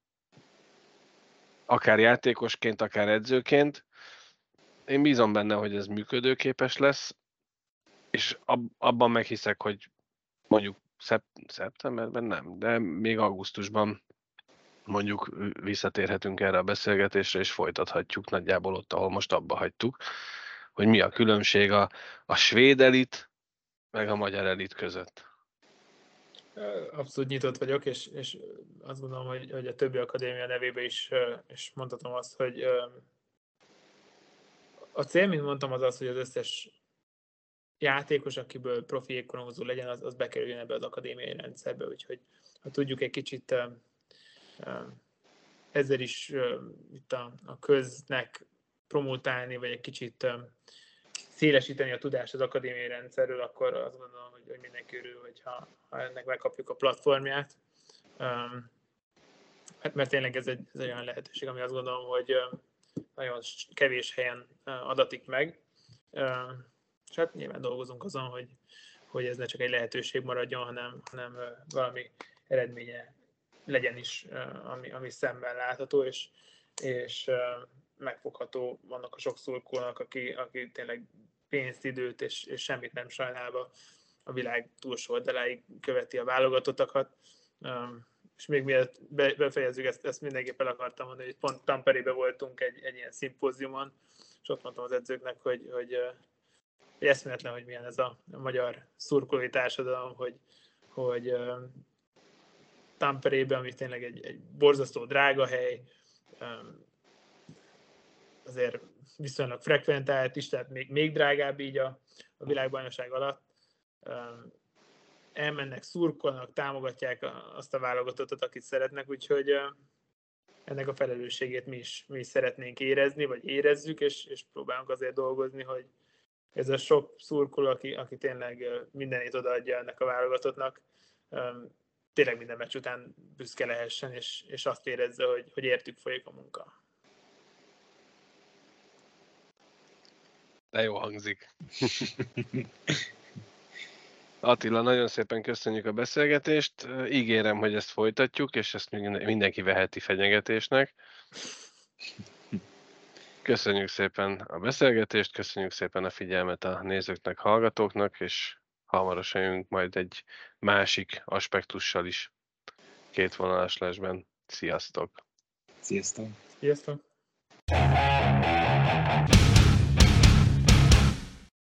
Akár játékosként, akár edzőként. Én bízom benne, hogy ez működőképes lesz, és ab- abban meghiszek, hogy mondjuk szep- szeptemberben nem, de még augusztusban mondjuk visszatérhetünk erre a beszélgetésre, és folytathatjuk nagyjából ott, ahol most abba hagytuk, hogy mi a különbség a, a svéd elit, meg a magyar elit között. Abszolút nyitott vagyok, és, és azt gondolom, hogy, hogy a többi akadémia nevébe is, is mondhatom azt, hogy a cél, mint mondtam, az az, hogy az összes játékos, akiből profi jégkorongozó legyen, az, az bekerüljön ebbe az akadémiai rendszerbe, úgyhogy ha tudjuk egy kicsit ezzel is itt a, a köznek promotálni, vagy egy kicsit szélesíteni a tudást az akadémiai rendszerről, akkor azt gondolom, hogy, hogy mindenki örül, hogyha ha ennek megkapjuk a platformját. Um, hát mert tényleg ez egy, ez egy olyan lehetőség, ami azt gondolom, hogy um, nagyon kevés helyen uh, adatik meg. Um, és hát nyilván dolgozunk azon, hogy, hogy ez ne csak egy lehetőség maradjon, hanem, hanem uh, valami eredménye legyen is, uh, ami, ami szemben látható, és, és uh, megfogható. Vannak a sok szurkolónak, aki, aki tényleg pénzt, időt és, és semmit nem sajnálva a világ túlsó oldaláig követi a válogatottakat. Um, és még mielőtt be, befejezzük, ezt, ezt mindenképp el akartam mondani, hogy pont Tamperében voltunk egy, egy ilyen szimpóziumon, és ott mondtam az edzőknek, hogy, hogy, hogy eszméletlen, hogy milyen ez a, a magyar szurkolói társadalom, hogy, hogy um, Tamperében, ami tényleg egy, egy borzasztó drága hely, um, azért viszonylag frekventált is, tehát még, még drágább így a, a világbajnokság alatt. Um, elmennek, szurkolnak, támogatják a, azt a válogatottat, akit szeretnek, úgyhogy uh, ennek a felelősségét mi is, mi is szeretnénk érezni, vagy érezzük, és, és próbálunk azért dolgozni, hogy ez a sok szurkoló, aki, aki tényleg mindenét odaadja ennek a válogatottnak, tényleg minden meccs után büszke lehessen, és, és azt érezze, hogy, hogy értük folyik a munka. De jó hangzik. Attila, nagyon szépen köszönjük a beszélgetést. Ígérem, hogy ezt folytatjuk, és ezt mindenki veheti fenyegetésnek. Köszönjük szépen a beszélgetést, köszönjük szépen a figyelmet a nézőknek, hallgatóknak, és hamarosan jövünk majd egy másik aspektussal is két vonalas lesben. Sziasztok! Sziasztok! Sziasztok!